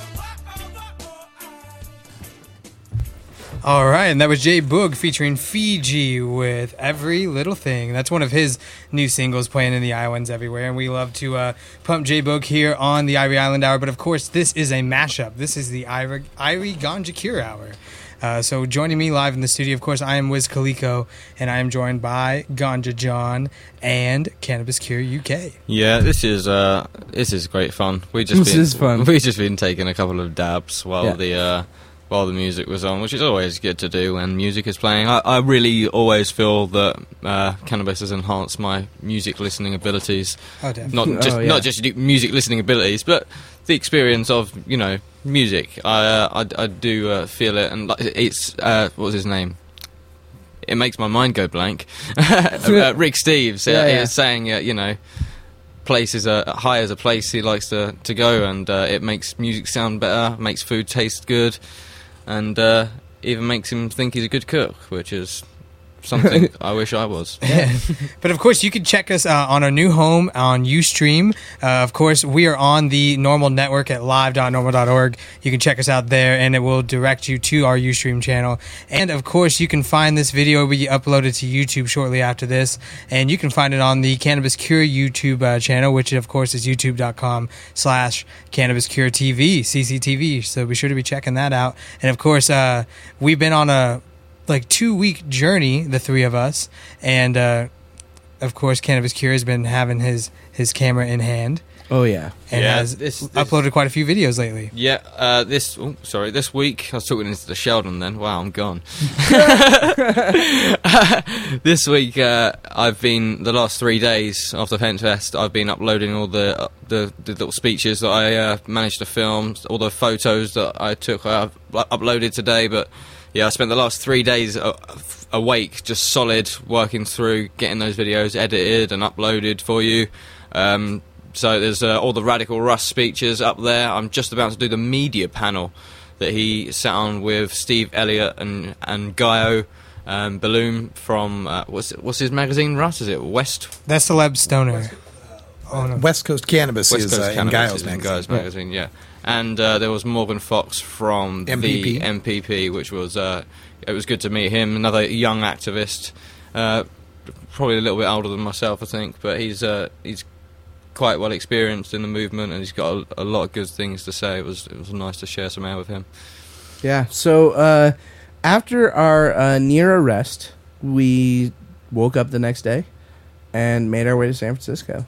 Speaker 1: All right, and that was Jay Boog featuring Fiji with Every Little Thing. That's one of his new singles playing in the islands everywhere, and we love to uh, pump Jay Boog here on the Irie Island Hour. But of course, this is a mashup. This is the Irie, Irie Ganja Cure Hour. Uh, so joining me live in the studio, of course, I am Wiz Kaliko, and I am joined by Ganja John and Cannabis Cure U K.
Speaker 2: Yeah, this is uh, this is great fun. We just
Speaker 4: This
Speaker 2: been,
Speaker 4: is fun.
Speaker 2: We've just been taking a couple of dabs while
Speaker 4: Yeah.
Speaker 2: the uh, while the music was on, which is always good to do when music is playing. I, I really always feel that uh, cannabis has enhanced my music listening abilities.
Speaker 1: Oh, definitely.
Speaker 2: Not just
Speaker 4: Oh, yeah.
Speaker 2: not just music listening abilities, but the experience of, you know, music. I uh, I, I do uh, feel it, and like, it's uh, what was his name? It makes my mind go blank. uh, Rick Steves, uh,
Speaker 4: Yeah, yeah.
Speaker 2: is saying, uh, you know, place is a high as a place he likes to to go, and uh, it makes music sound better, makes food taste good, and uh, even makes him think he's a good cook, which is something I wish I was.
Speaker 1: Yeah. But of course, you can check us uh, on our new home on Ustream. Uh, of course, we are on the Normal Network at live dot normal dot org. You can check us out there, and it will direct you to our Ustream channel. And of course, you can find this video will be uploaded to YouTube shortly after this, and you can find it on the Cannabis Cure YouTube uh, channel, which of course is youtube dot com slash Cannabis Cure T V, C C T V. So be sure to be checking that out. And of course, uh, we've been on a like two week journey, the three of us, and uh, of course, Cannabis Cure has been having his his camera in hand
Speaker 4: Oh yeah.
Speaker 1: and
Speaker 2: Yeah,
Speaker 1: has
Speaker 2: this- this-
Speaker 1: uploaded quite a few videos lately.
Speaker 2: Yeah, uh, this, oh, sorry, this week, I was talking into the Sheldon then, wow, I'm gone. This week, uh, I've been, the last three days after Pentfest, I've been uploading all the, uh, the, the little speeches that I uh, managed to film, all the photos that I took, I've uploaded today, but yeah, I spent the last three days uh, awake, just solid, working through, getting those videos edited and uploaded for you. Um, so there's uh, all the Radical Russ speeches up there. I'm just about to do the media panel that he sat on with Steve Elliott and and Gaio um, Balloon from uh, what's it, what's his magazine? Russ, is it West?
Speaker 1: That's Celeb Stoner. Oh, no.
Speaker 10: West Coast Cannabis
Speaker 2: West
Speaker 10: is
Speaker 2: Coast
Speaker 10: uh, in
Speaker 2: Cannabis
Speaker 10: Gaio's
Speaker 2: is in
Speaker 10: magazine.
Speaker 2: Gaio's magazine, yeah. And uh, there was Morgan Fox from
Speaker 10: M P P.
Speaker 2: the M P P, which was uh, it was good to meet him. Another young activist, uh, probably a little bit older than myself, I think, but he's uh, he's quite well experienced in the movement, and he's got a, a lot of good things to say. It was it was nice to share some air with him.
Speaker 4: Yeah. So uh, after our uh, near arrest, we woke up the next day and made our way to San Francisco.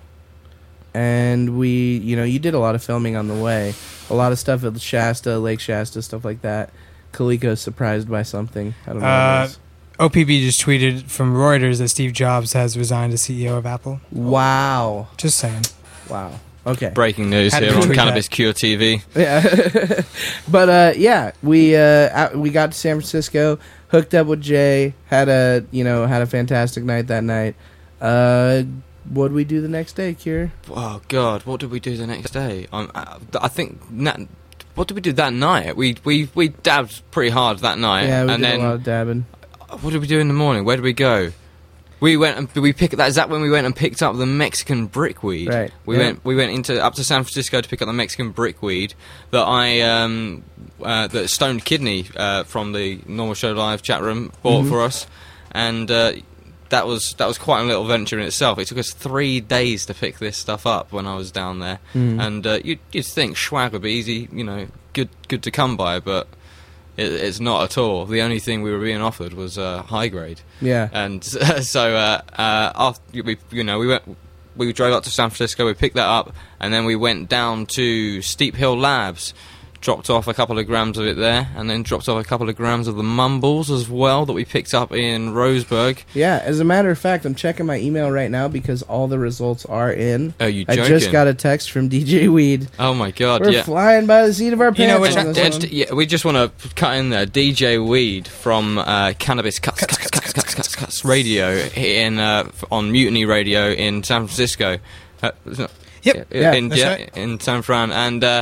Speaker 4: And we, you know, you did a lot of filming on the way. A lot of stuff at Shasta, Lake Shasta, stuff like that. Kaliko's surprised by something. I don't know what
Speaker 1: Uh,
Speaker 4: it is.
Speaker 1: O P B just tweeted from Reuters that Steve Jobs has resigned as C E O of Apple.
Speaker 4: Wow.
Speaker 1: Just saying.
Speaker 4: Wow. Okay.
Speaker 2: Breaking news
Speaker 1: Had to
Speaker 2: here on
Speaker 1: retweet
Speaker 2: Cannabis
Speaker 1: that.
Speaker 2: Cure T V.
Speaker 4: Yeah. But uh, yeah, we uh, out- we got to San Francisco, hooked up with Jay, had a you know had a fantastic night that night. Uh, what did we do the next day, Kier?
Speaker 2: Oh God, what did we do the next day? Um, I, I think na- what did we do that night? We we we dabbed pretty hard that night,
Speaker 4: Yeah, we
Speaker 2: and
Speaker 4: did
Speaker 2: then
Speaker 4: a lot of dabbing.
Speaker 2: what did we do in the morning? Where did we go? We went and we picked that. Is that when we went and picked up the Mexican brickweed?
Speaker 4: Right.
Speaker 2: We
Speaker 4: Yeah.
Speaker 2: went. We went into up to San Francisco to pick up the Mexican brickweed that I um uh, that Stoned Kidney uh, from the Normal Show Live chat room bought
Speaker 4: Mhm.
Speaker 2: for us, and uh, that was that was quite a little venture in itself. It took us three days to pick this stuff up when I was down there,
Speaker 4: Mhm.
Speaker 2: and uh, you'd you'd think swag would be easy, you know, good good to come by, but. It, it's not at all. The only thing we were being offered was uh, high grade.
Speaker 4: Yeah.
Speaker 2: And so uh, uh, after we, you know, we went, we drove up to San Francisco. We picked that up, and then we went down to Steep Hill Labs, dropped off a couple of grams of it there, and then dropped off a couple of grams of the mumbles as well that we picked up in Roseburg.
Speaker 4: Yeah, as a matter of fact, I'm checking my email right now because all the results are in.
Speaker 2: Oh, you
Speaker 4: I
Speaker 2: joking?
Speaker 4: just got a text from D J Weed.
Speaker 2: Oh my God!
Speaker 4: We're
Speaker 2: yeah.
Speaker 4: flying by the seat of our pants.
Speaker 1: You know which
Speaker 4: on
Speaker 1: I-
Speaker 4: this
Speaker 2: And,
Speaker 4: one.
Speaker 2: yeah, we just want to cut in there. D J Weed from uh, Cannabis Cuts Cuts Cuts Cuts Cuts Cuts Cuts Radio in uh, f- on Mutiny Radio in San Francisco. Uh, it's not-
Speaker 1: Yep.
Speaker 4: Yeah,
Speaker 2: in,
Speaker 1: that's
Speaker 2: yeah,
Speaker 1: right.
Speaker 2: in San Fran, and uh,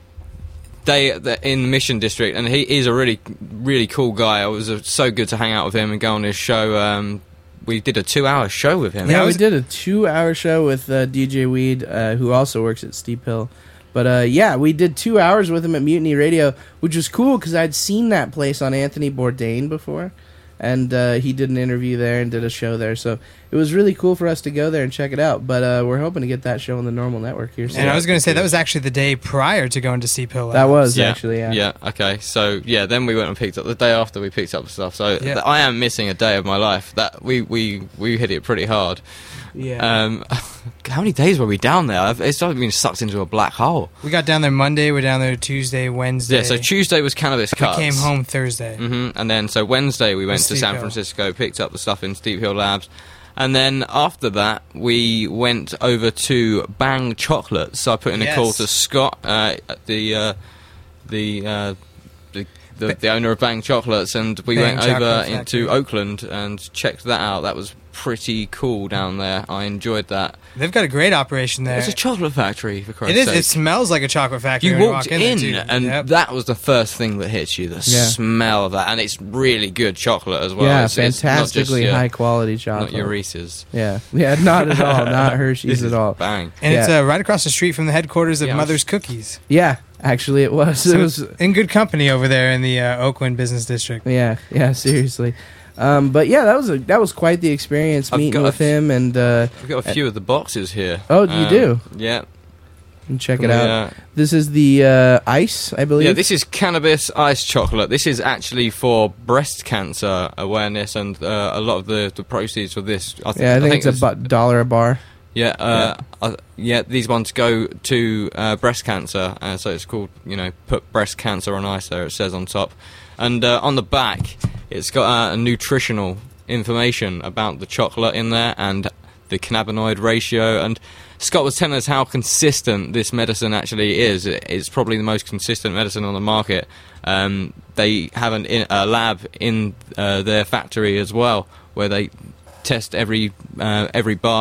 Speaker 2: they they're in the Mission District, and he is a really really cool guy. It was uh, so good to hang out with him and go on his show. Um, we did a two-hour show with him.
Speaker 4: Yeah,
Speaker 1: I
Speaker 4: we
Speaker 1: was-
Speaker 4: did a two-hour show with uh, D J Weed, uh, who also works at Steep Hill. But uh, yeah, we did two hours with him at Mutiny Radio, which was cool because I'd seen that place on Anthony Bourdain before, and uh, he did an interview there and did a show there. So it was really cool for us to go there and check it out. But uh, we're hoping to get that show on the Normal Network here soon.
Speaker 1: And I was going to say, that was actually the day prior to going to Steep Hill Labs.
Speaker 4: That was
Speaker 2: Yeah,
Speaker 4: actually, yeah.
Speaker 2: Yeah, okay. So, yeah, then we went and picked up, the day after we picked up the stuff. So,
Speaker 1: Yeah.
Speaker 2: th- I am missing a day of my life. That we, we, we hit it pretty hard.
Speaker 4: Yeah.
Speaker 2: Um, how many days were we down there? I've, it's like been sucked into a black hole.
Speaker 1: We got down there Monday, we're down there Tuesday, Wednesday.
Speaker 2: Yeah, so Tuesday was Cannabis
Speaker 1: we
Speaker 2: Cuts.
Speaker 1: came home Thursday.
Speaker 2: hmm And then, so Wednesday we went to
Speaker 1: Steep
Speaker 2: San
Speaker 1: Hill.
Speaker 2: Francisco, picked up the stuff in Steep Hill Labs. And then after that, we went over to Bang Chocolates. So I put in a
Speaker 1: Yes.
Speaker 2: call to Scott, uh, the, uh, the, uh, the, the, the owner of Bang Chocolates, and we
Speaker 1: Bang
Speaker 2: went over
Speaker 1: Chocolate
Speaker 2: into
Speaker 1: Factory.
Speaker 2: Oakland and checked that out. That was pretty cool down there. I enjoyed that.
Speaker 1: They've got a great operation there.
Speaker 2: It's a chocolate factory, for
Speaker 1: It
Speaker 2: Christ's
Speaker 1: is.
Speaker 2: sake.
Speaker 1: It smells like a chocolate factory.
Speaker 2: You
Speaker 1: when
Speaker 2: walked
Speaker 1: you walk
Speaker 2: in,
Speaker 1: in, there, too.
Speaker 2: and
Speaker 1: Yep.
Speaker 2: that was the first thing that hits you, the
Speaker 4: Yeah.
Speaker 2: smell of that. And it's really good chocolate as well.
Speaker 4: yeah,
Speaker 2: It's, it's not just
Speaker 4: fantastically
Speaker 2: your-
Speaker 4: high quality chocolate.
Speaker 2: Not your Reese's.
Speaker 4: Yeah, yeah, not at all, not Hershey's
Speaker 2: This is
Speaker 4: at all.
Speaker 2: Bang.
Speaker 1: And it's
Speaker 4: Yeah.
Speaker 1: uh, right across the street from the headquarters of
Speaker 2: Yeah, I was-
Speaker 1: Mother's Cookies.
Speaker 4: Yeah, actually, it was.
Speaker 1: So
Speaker 4: it was.
Speaker 1: in good company over there in the uh, Oakland Business District.
Speaker 4: Yeah, yeah, seriously. Um, but yeah, that was a that was quite the experience
Speaker 2: I've
Speaker 4: meeting
Speaker 2: got a
Speaker 4: with
Speaker 2: f-
Speaker 4: him and uh,
Speaker 2: We've got a few of the boxes here.
Speaker 4: Oh, you
Speaker 2: Um,
Speaker 4: do?
Speaker 2: Yeah.
Speaker 4: and check it
Speaker 2: Can we,
Speaker 4: out.
Speaker 2: uh,
Speaker 4: This is the uh, ice, I believe.
Speaker 2: Yeah, this is cannabis ice chocolate. This is actually for breast cancer awareness, and uh, a lot of the, the proceeds for this. I, th-
Speaker 4: yeah, I think, it's
Speaker 2: it's-
Speaker 4: a bu- dollar a bar.
Speaker 2: Yeah, uh, yeah. Uh, yeah. These ones go to uh, breast cancer, uh, so it's called, you know, put breast cancer on ice. There it says on top, and uh, on the back, it's got uh, a nutritional information about the chocolate in there and the cannabinoid ratio. And Scott was telling us how consistent this medicine actually is. It- It's probably the most consistent medicine on the market. Um, they have an, in, a lab in uh, their factory as well, where they test every uh, every bar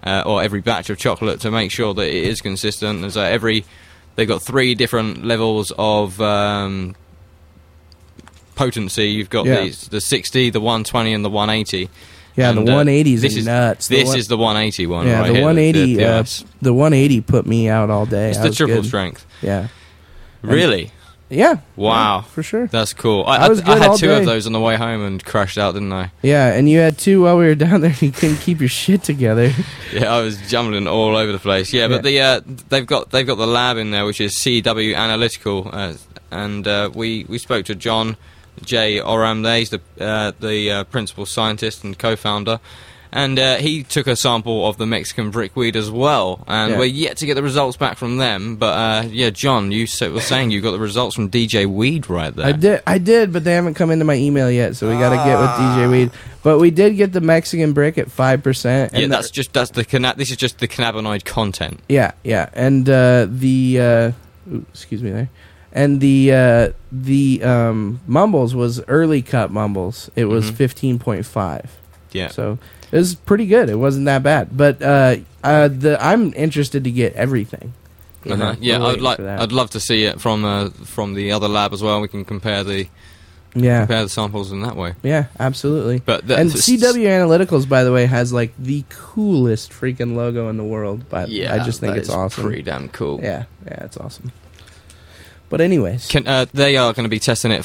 Speaker 2: uh, or every batch of chocolate to make sure that it is consistent. And so every they've got three different levels of um, potency. You've got
Speaker 4: Yeah.
Speaker 2: the, the sixty, the one twenty, and the one eighty.
Speaker 4: Yeah,
Speaker 2: And,
Speaker 4: the
Speaker 2: uh,
Speaker 4: one eighties
Speaker 2: this
Speaker 4: are
Speaker 2: is,
Speaker 4: nuts. The
Speaker 2: This
Speaker 4: one-
Speaker 2: is the one eighty one.
Speaker 4: Yeah,
Speaker 2: right
Speaker 4: the
Speaker 2: here,
Speaker 4: one eighty.
Speaker 2: The, the,
Speaker 4: uh,
Speaker 2: ice.
Speaker 4: the one eighty put me out all day.
Speaker 2: It's
Speaker 4: That
Speaker 2: the
Speaker 4: was
Speaker 2: triple
Speaker 4: good.
Speaker 2: strength.
Speaker 4: Yeah.
Speaker 2: Really?
Speaker 4: Yeah.
Speaker 2: Wow.
Speaker 4: Yeah, for sure.
Speaker 2: That's cool. I,
Speaker 4: I
Speaker 2: I,
Speaker 4: was
Speaker 2: I
Speaker 4: good
Speaker 2: had
Speaker 4: all
Speaker 2: two
Speaker 4: day.
Speaker 2: of those on the way home and crashed out, didn't I?
Speaker 4: Yeah, and you had two while we were down there. You couldn't keep your shit together.
Speaker 2: Yeah, I was jumbling all over the place. Yeah, but the uh, they've got they've got the lab in there, which is C W Analytical, uh, and uh, we we spoke to John J. Oramde, he's the uh, the uh, principal scientist and co-founder. And uh, he took a sample of the Mexican brickweed as well, and
Speaker 4: Yeah.
Speaker 2: we're yet to get the results back from them. But uh, yeah, John, you sa- were saying you got the results from D J Weed right there.
Speaker 4: I did, I did, but they haven't come into my email yet, so we got to get with D J Weed. But we did get the Mexican brick at five percent.
Speaker 2: Yeah, that's just that's the canna- this is just the cannabinoid content.
Speaker 4: Yeah, yeah, and uh, the uh, ooh, excuse me there, and the uh, the um, mumbles was early cut mumbles. It was
Speaker 2: Mhm.
Speaker 4: fifteen point five.
Speaker 2: Yeah.
Speaker 4: So it was pretty good. It wasn't that bad. But uh, uh, the I'm interested to get everything. You know,
Speaker 2: Uh-huh. Yeah,
Speaker 4: we're
Speaker 2: I'd
Speaker 4: waiting
Speaker 2: like
Speaker 4: for that.
Speaker 2: I'd love to see it from uh, from the other lab as well. We can compare the
Speaker 4: Yeah.
Speaker 2: compare the samples in that way.
Speaker 4: Yeah, absolutely.
Speaker 2: But the-
Speaker 4: and
Speaker 2: the-
Speaker 4: C W Analyticals, by the way, has like the coolest freaking logo in the world. But
Speaker 2: Yeah,
Speaker 4: I just think
Speaker 2: that
Speaker 4: it's
Speaker 2: is
Speaker 4: awesome.
Speaker 2: pretty damn cool.
Speaker 4: Yeah, yeah, it's awesome. But anyways,
Speaker 2: Can, uh, they are going to be testing it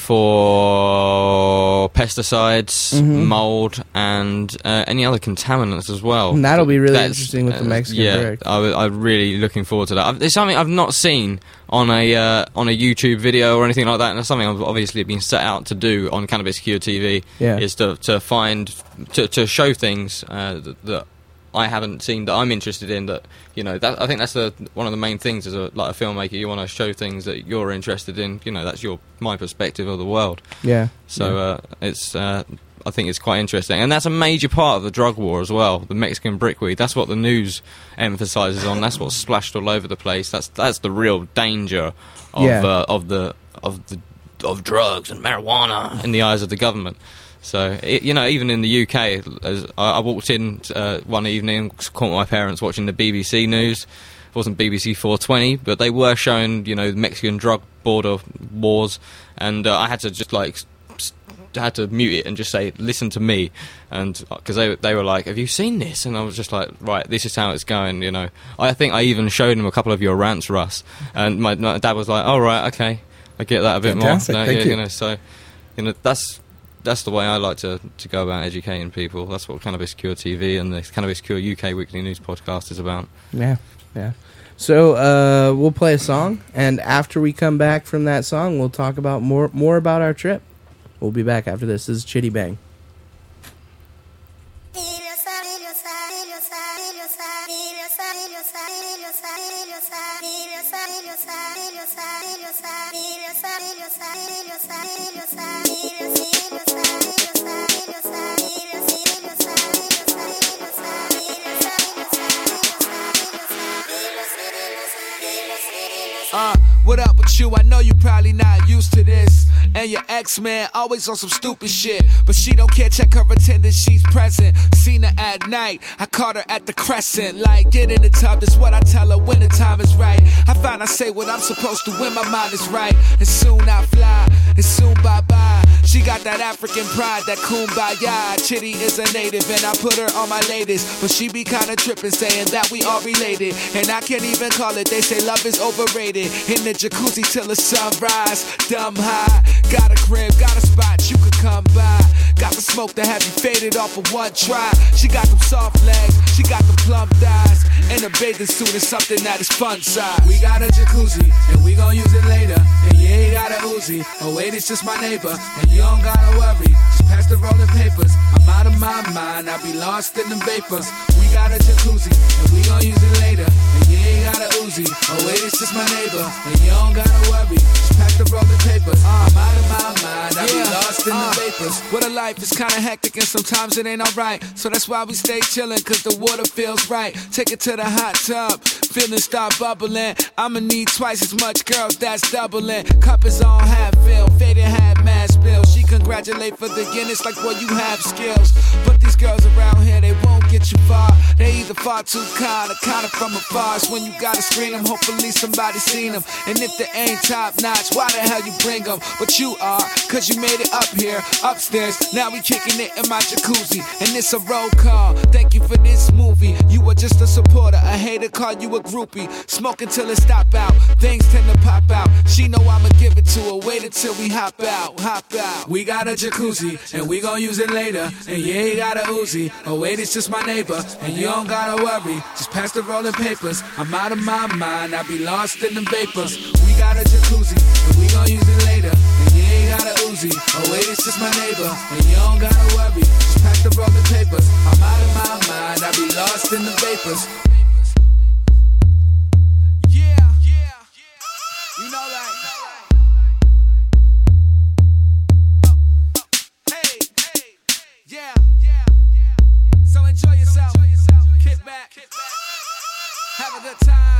Speaker 2: for pesticides,
Speaker 4: Mhm.
Speaker 2: mold, and uh, any other contaminants as well.
Speaker 4: And that'll be really
Speaker 2: That's-
Speaker 4: interesting with the
Speaker 2: uh,
Speaker 4: Mexican
Speaker 2: yeah,
Speaker 4: brick.
Speaker 2: I, w- I'm really looking forward to that. I've, it's something I've not seen on a uh, on a YouTube video or anything like that, and it's something I've obviously been set out to do on Cannabis Cure T V.
Speaker 4: Yeah.
Speaker 2: Is to to find to to show things uh, that. that I haven't seen that I'm interested in. That you know, that I think that's the one of the main things as a like a filmmaker. You want to show things that you're interested in. You know, that's your my perspective of the world.
Speaker 4: Yeah.
Speaker 2: So
Speaker 4: Yeah.
Speaker 2: uh, it's uh, I think it's quite interesting, and that's a major part of the drug war as well. The Mexican brickweed. That's what the news emphasises on. That's what's splashed all over the place. That's that's the real danger of
Speaker 4: Yeah.
Speaker 2: uh, of the of the of drugs and marijuana in the eyes of the government. So, it, you know, even in the U K, as I, I walked in uh, one evening, caught my parents watching the B B C News. It wasn't B B C four twenty, but they were showing, you know, Mexican drug border wars, and uh, I had to just like, s- had to mute it and just say, "Listen to me," and because they they were like, "Have you seen this?" And I was just like, "Right, this is how it's going." You know, I think I even showed them a couple of your rants, Russ, and my, my dad was like, "Oh right, okay, I get that a bit
Speaker 4: Fantastic,
Speaker 2: more." No,
Speaker 4: thank
Speaker 2: yeah,
Speaker 4: you.
Speaker 2: you know, so you know that's. That's the way I like to, to go about educating people. That's what Cannabis Cure T V and the Cannabis Cure U K Weekly News podcast is about.
Speaker 4: Yeah, yeah. So uh, we'll play a song, and after we come back from that song, we'll talk about more more about our trip. We'll be back after this. This is Chitty Bang.
Speaker 8: Uh, what up with you? I know you probably not used to this. And your ex-man always on some stupid shit. But she don't care, check her attendance, she's present. Seen her at night, I caught her at the Crescent. Like, get in the tub, that's what I tell her when the time is right. I find I say what I'm supposed to when my mind is right. And soon I fly, and soon bye-bye. She got that African pride, that kumbaya. Chitty is a native and I put her on my latest. But she be kinda tripping, saying that we all related. And I can't even call it, they say love is overrated. In the jacuzzi till the sunrise, dumb high. Got a crib, got a spot, you could come by. Got the smoke to have you faded off of one try. She got them soft legs, she got the plump thighs. And a bathing suit is something that is fun size. We got a jacuzzi, and we gon' use it later. And you ain't got a Uzi, oh wait, it's just my neighbor. And you don't gotta worry, just pass the rolling papers. I'm out of my mind, I'll be lost in the vapors. We got a jacuzzi, and we gon' use it later. And you ain't got a Uzi, oh wait, it's just my neighbor. And you don't gotta worry, just pass the rolling papers. I'm out of my mind, I'll be lost in the vapors. What a life is kinda hectic and sometimes it ain't alright. So that's why we stay chillin', cause the water feels right. Take it to the hot tub, feelings start bubbling. I'ma need twice as much, girls, that's doubling. Cup is on half filled, faded half mad spill. She congratulate for the Guinness like, well, you have skills. But these girls around here, they won't
Speaker 10: get you far. They either far too kind or kinda from afar. It's when you gotta screen them, hopefully somebody seen them. And if they ain't top notch, why the hell you bring them? But you are, cause you made it up here, upstairs. Now we kicking it in my jacuzzi, and it's a roll call. Thank you for this movie. You were just a supporter, a hater called you a groupie. Smoking till it stop out, things tend to pop out. She know I'ma give it to her, wait until we hop out, hop out. We got a jacuzzi, and we gon' use it later. And you ain't got a Uzi, oh wait, it's just my neighbor. And you don't gotta worry, just pass the rolling papers. I'm out of my mind, I'll be lost in the vapors. We got a jacuzzi, and we gon' use it later. And you ain't got a Uzi, oh wait, it's just my neighbor. And you don't gotta worry, just pass the rolling papers. I'm out of my mind, I'll be lost in the vapors. Yeah, yeah, you know like. Hey, hey, yeah, yeah. So enjoy yourself, kick back, have a good time.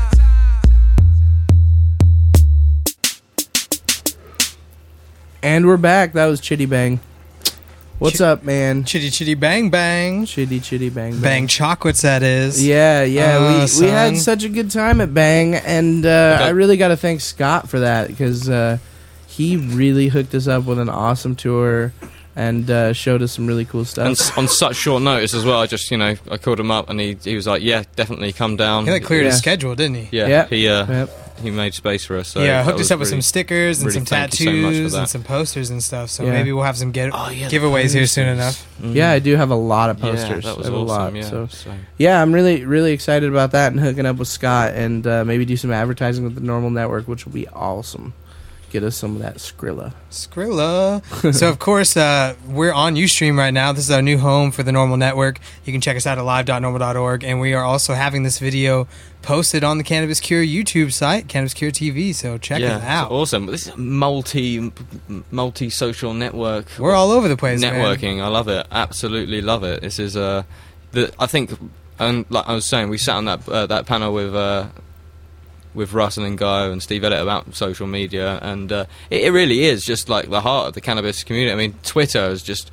Speaker 4: And we're back. That was Chitty Bang. What's
Speaker 1: Ch-
Speaker 4: up, man?
Speaker 1: Chitty chitty bang bang.
Speaker 4: Chitty Chitty Bang Bang.
Speaker 1: Bang chocolates, that is.
Speaker 4: Yeah, yeah.
Speaker 1: Oh,
Speaker 4: we, we
Speaker 1: son.
Speaker 4: had such a good time at Bang, and uh, I really got to thank Scott for that, because uh, he really hooked us up with an awesome tour and uh, showed us some really cool stuff.
Speaker 2: And s- on such short notice as well. I just, you know, I called him up and he he was like, yeah, definitely come down.
Speaker 1: He like cleared
Speaker 4: Yeah.
Speaker 1: his schedule, didn't he?
Speaker 2: Yeah,
Speaker 4: Yep.
Speaker 2: he uh,
Speaker 4: Yep.
Speaker 2: he made space for us. So
Speaker 1: yeah,
Speaker 2: that
Speaker 1: hooked us
Speaker 2: was
Speaker 1: up with
Speaker 2: really-
Speaker 1: some stickers and
Speaker 2: really
Speaker 1: some
Speaker 2: thank you so much for
Speaker 1: tattoos
Speaker 2: that.
Speaker 1: and some posters and stuff. So
Speaker 4: Yeah.
Speaker 1: maybe we'll have some get
Speaker 2: Oh, yeah, the
Speaker 1: giveaways here soon
Speaker 2: posters.
Speaker 1: enough.
Speaker 2: Mm.
Speaker 4: Yeah, I do have a lot of
Speaker 2: Yeah,
Speaker 4: posters.
Speaker 2: that was
Speaker 4: I have
Speaker 2: awesome.
Speaker 4: a lot.
Speaker 2: Yeah,
Speaker 4: So
Speaker 2: so.
Speaker 4: yeah, I'm really really excited about that and hooking up with Scott, and uh, maybe do some advertising with the Normal Network, which will be awesome. Get us some of that Skrilla.
Speaker 1: Skrilla. So, of course, uh, we're on Ustream right now. This is our new home for the Normal Network. You can check us out at live dot normal dot org. And we are also having this video posted on the Cannabis Cure YouTube site, Cannabis Cure T V. So check
Speaker 2: yeah,
Speaker 1: it out.
Speaker 2: it's awesome. This is a multi multi social network.
Speaker 1: We're all over the place, man.
Speaker 2: Networking. I love it. Absolutely love it. This is uh, the I think, and like I was saying, we sat on that uh, that panel with. Uh, with Russell and Guy and Steve Elliott about social media, and uh, it, it really is just like the heart of the cannabis community. I mean, Twitter is just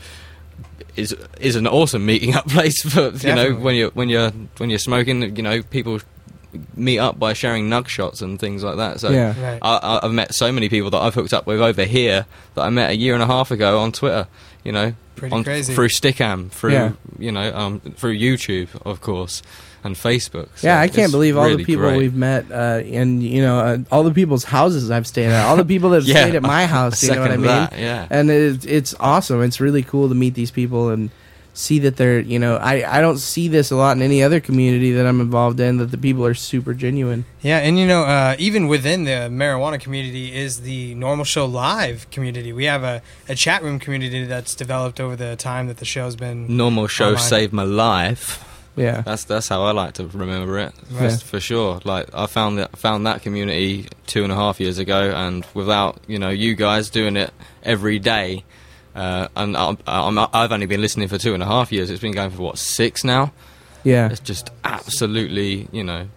Speaker 2: is is an awesome meeting up place for you
Speaker 1: Definitely.
Speaker 2: know when you're when you're when you're smoking. You know, people meet up by sharing nug shots and things like that. So
Speaker 4: Yeah.
Speaker 1: Right.
Speaker 2: I, I- I've met so many people that I've hooked up with over here that I met a year and a half ago on Twitter. You know,
Speaker 1: Pretty
Speaker 2: on,
Speaker 1: crazy.
Speaker 2: through Stickam, through
Speaker 4: Yeah.
Speaker 2: you know, um, through YouTube, of course, and Facebook. So
Speaker 4: Yeah, I can't
Speaker 2: it's
Speaker 4: believe all
Speaker 2: really
Speaker 4: the people
Speaker 2: great.
Speaker 4: we've met, uh, and you know, uh, all the people's houses I've stayed at, all the people that have
Speaker 2: Yeah,
Speaker 4: stayed at my house. You know what I
Speaker 2: second
Speaker 4: mean?
Speaker 2: that, yeah.
Speaker 4: And it, it's awesome. It's really cool to meet these people and see that they're, you know, I, I don't see this a lot in any other community that I'm involved in, that the people are super genuine.
Speaker 1: Yeah, and you know, uh, even within the marijuana community is the Normal Show Live community. We have a, a chat room community that's developed over the time that the show's been
Speaker 2: Normal Show
Speaker 1: online.
Speaker 2: saved my life.
Speaker 4: Yeah.
Speaker 2: That's that's how I like to remember it,
Speaker 1: Right.
Speaker 2: for, for sure. Like I found that found that community two and a half years ago, and without you know you guys doing it every day, uh, and I'm, I'm, I've only been listening for two and a half years. It's been going for what six now.
Speaker 4: Yeah.
Speaker 2: It's just absolutely you know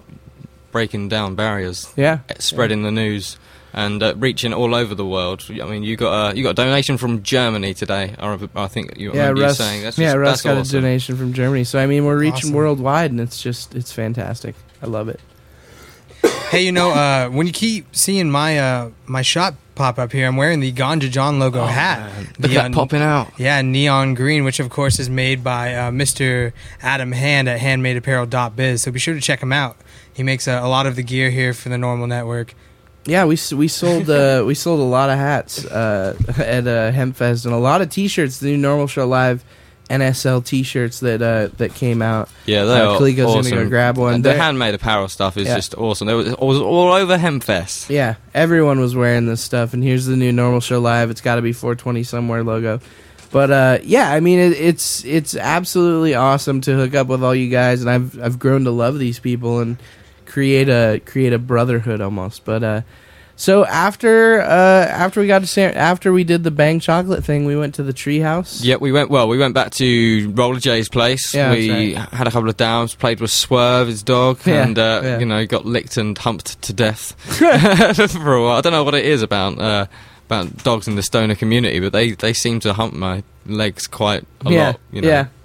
Speaker 2: breaking down barriers,
Speaker 4: Yeah.
Speaker 2: spreading the news, and uh, reaching all over the world. I mean, you got a you got a donation from Germany today. I, remember- I think you
Speaker 4: Yeah,
Speaker 2: remember you
Speaker 4: Russ.
Speaker 2: saying that's
Speaker 4: yeah,
Speaker 2: just,
Speaker 4: Russ
Speaker 2: that's
Speaker 4: got
Speaker 2: awesome.
Speaker 4: a donation from Germany. So I mean, we're reaching
Speaker 1: Awesome.
Speaker 4: worldwide, and it's just it's fantastic. I love it.
Speaker 1: Hey, you know, uh, when you keep seeing my uh, my shop pop up here, I'm wearing the Ganja John logo hat.
Speaker 2: Oh, Look
Speaker 1: The,
Speaker 2: at
Speaker 1: uh,
Speaker 2: that popping out.
Speaker 1: Yeah, neon green, which of course is made by uh, Mister Adam Hand at handmade apparel dot biz. So be sure to check him out. He makes uh, a lot of the gear here for the Normal Network.
Speaker 4: Yeah, we s- we sold uh, we sold a lot of hats uh, at uh, Hempfest, and a lot of T-shirts. The new Normal Show Live N S L T-shirts that uh, that came out.
Speaker 2: Yeah, they
Speaker 4: uh,
Speaker 2: are
Speaker 4: Kaliko's
Speaker 2: awesome.
Speaker 4: gonna go grab one.
Speaker 2: And the
Speaker 4: They're-
Speaker 2: handmade apparel stuff is
Speaker 4: Yeah.
Speaker 2: just awesome. There was, it was all over Hempfest.
Speaker 4: Yeah, everyone was wearing this stuff, and here's the new Normal Show Live. It's got to be four twenty somewhere logo. But uh, yeah, I mean, it, it's it's absolutely awesome to hook up with all you guys, and I've I've grown to love these people and create a create a brotherhood almost. But uh, so after uh, after we got to San, after we did the Bang Chocolate thing, we went to the Treehouse.
Speaker 2: Yeah, we went. Well, we went back to Roller J's place.
Speaker 4: Yeah,
Speaker 2: we
Speaker 4: that's
Speaker 2: had a couple of downs, played with Swerve, his dog,
Speaker 4: Yeah,
Speaker 2: and uh,
Speaker 4: yeah.
Speaker 2: you know got licked and humped to death for a while. I don't know what it is about uh, about dogs in the stoner community, but they, they seem to hump my legs quite a
Speaker 4: yeah,
Speaker 2: lot. You know?
Speaker 4: yeah.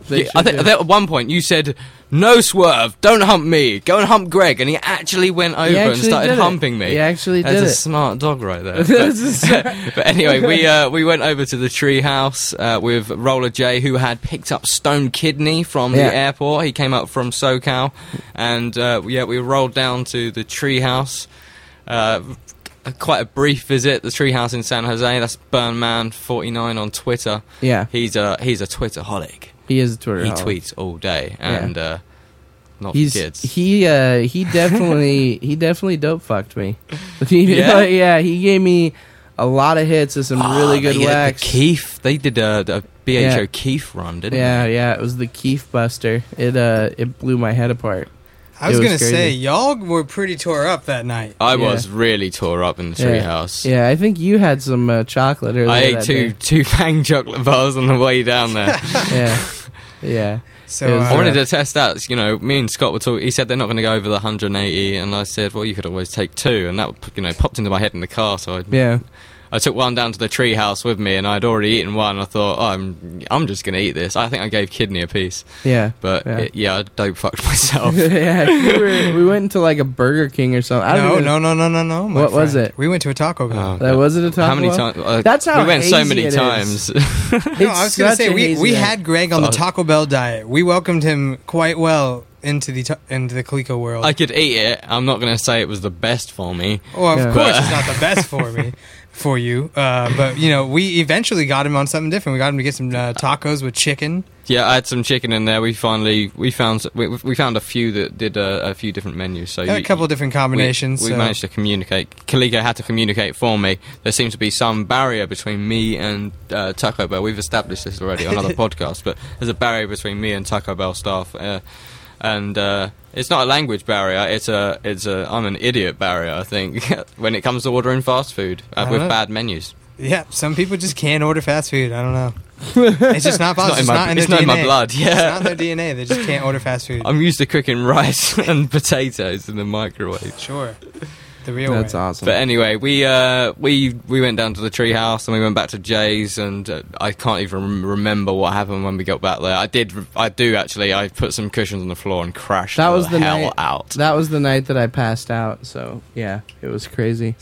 Speaker 4: They
Speaker 2: Yeah, I
Speaker 4: should
Speaker 2: think,
Speaker 4: do.
Speaker 2: I think at one point you said, "No swerve, don't hump me, go and hump Greg," and he actually went over and
Speaker 4: actually
Speaker 2: started
Speaker 4: did it.
Speaker 2: humping me.
Speaker 4: He actually
Speaker 2: That's
Speaker 4: did
Speaker 2: a
Speaker 4: it.
Speaker 2: smart dog right there.
Speaker 4: That's
Speaker 2: But, but anyway, we uh, we went over to the treehouse uh, with Roller J, who had picked up Stone Kidney from
Speaker 4: Yeah.
Speaker 2: the airport. He came up from SoCal, and uh, yeah, we rolled down to the treehouse. Uh, a- quite a brief visit. The treehouse in San Jose. That's Burnman forty-nine on Twitter.
Speaker 4: Yeah.
Speaker 2: He's a he's a Twitterholic.
Speaker 4: He is a Twitter.
Speaker 2: He tweets all day, and uh, not
Speaker 4: He's
Speaker 2: for kids.
Speaker 4: he uh he definitely he definitely dope fucked me. He,
Speaker 2: Yeah?
Speaker 4: yeah, he gave me a lot of hits of some really good
Speaker 2: Oh, they did
Speaker 4: wax.
Speaker 2: The Keef. They did a, a B H O
Speaker 4: Yeah.
Speaker 2: Keef run, didn't
Speaker 4: Yeah,
Speaker 2: they?
Speaker 4: yeah, it was the Keef Buster. It uh it blew my head apart.
Speaker 1: I was
Speaker 4: It was
Speaker 1: gonna
Speaker 4: crazy.
Speaker 1: say y'all were pretty tore up that night.
Speaker 2: I
Speaker 4: Yeah.
Speaker 2: was really tore up in the
Speaker 4: Yeah.
Speaker 2: treehouse.
Speaker 4: Yeah, I think you had some uh, chocolate earlier
Speaker 2: I ate
Speaker 4: that
Speaker 2: two
Speaker 4: day.
Speaker 2: two Fang chocolate bars on the way down there.
Speaker 4: Yeah, yeah.
Speaker 1: So
Speaker 4: It was,
Speaker 1: uh,
Speaker 2: I wanted to test out. You know, me and Scott were talking. He said they're not going to go over the one hundred eighty, and I said, well, you could always take two, and that you know popped into my head in the car. So I,
Speaker 4: Yeah.
Speaker 2: I took one down to the treehouse with me, and I'd already eaten one. I thought, oh, I'm I'm just going to eat this. I think I gave Kidney a piece,
Speaker 4: Yeah.
Speaker 2: but
Speaker 4: Yeah.
Speaker 2: it, yeah, I dope fucked myself.
Speaker 4: yeah, we, were, we went into like a Burger King or something. I don't
Speaker 1: no,
Speaker 4: even,
Speaker 1: no, no, no, no, no. my
Speaker 4: What was
Speaker 1: friend.
Speaker 4: it?
Speaker 1: We went to a Taco Bell.
Speaker 2: Oh,
Speaker 4: That was it a Taco
Speaker 2: How many
Speaker 4: Bell?
Speaker 2: times? Uh,
Speaker 4: That's how
Speaker 2: we went so
Speaker 4: hazy
Speaker 2: many
Speaker 4: it is.
Speaker 2: times.
Speaker 1: No, I was gonna
Speaker 4: such
Speaker 1: say
Speaker 4: a
Speaker 1: we,
Speaker 4: hazy
Speaker 1: we
Speaker 4: night.
Speaker 1: had Greg on the
Speaker 2: Oh.
Speaker 1: Taco Bell diet. We welcomed him quite well into the ta- into the Coleco world.
Speaker 2: I could eat it. I'm not going to say it was the best for me.
Speaker 1: well, of
Speaker 4: Yeah.
Speaker 1: course,
Speaker 2: But-
Speaker 1: it's not the best for me, for you. Uh, but you know, we eventually got him on something different. We got him to get some uh, tacos with chicken.
Speaker 2: Yeah, I had some chicken in there. We finally we found we, we found a few that did a, a few different menus. So
Speaker 1: Had a
Speaker 2: you-
Speaker 1: couple of different combinations.
Speaker 2: We, we
Speaker 1: so-
Speaker 2: managed to communicate. Kaliko had to communicate for me. There seems to be some barrier between me and uh, Taco Bell. We've established this already on other podcasts, but there's a barrier between me and Taco Bell staff, uh, and uh, it's not a language barrier. It's a it's a I'm an idiot barrier. I think when it comes to ordering fast food uh,
Speaker 1: I
Speaker 2: with
Speaker 1: don't know.
Speaker 2: bad menus.
Speaker 1: Yeah, some people just can't order fast food. I don't know. It's just not possible.
Speaker 2: It's not in my-
Speaker 1: in
Speaker 2: it's
Speaker 1: their
Speaker 2: not in my
Speaker 1: D N A.
Speaker 2: blood, yeah.
Speaker 1: It's not in their D N A. They just can't order fast food.
Speaker 2: I'm used to cooking rice and potatoes in the microwave.
Speaker 1: Sure, the real
Speaker 4: That's
Speaker 1: way.
Speaker 4: awesome.
Speaker 2: But anyway, we uh, we we went down to the treehouse and we went back to Jay's, and uh, I can't even rem- remember what happened when we got back there. I did, I do actually. I put some cushions on the floor and crashed
Speaker 4: that
Speaker 2: the,
Speaker 4: was the
Speaker 2: hell
Speaker 4: night.
Speaker 2: out.
Speaker 4: That was the night that I passed out. So yeah, it was crazy.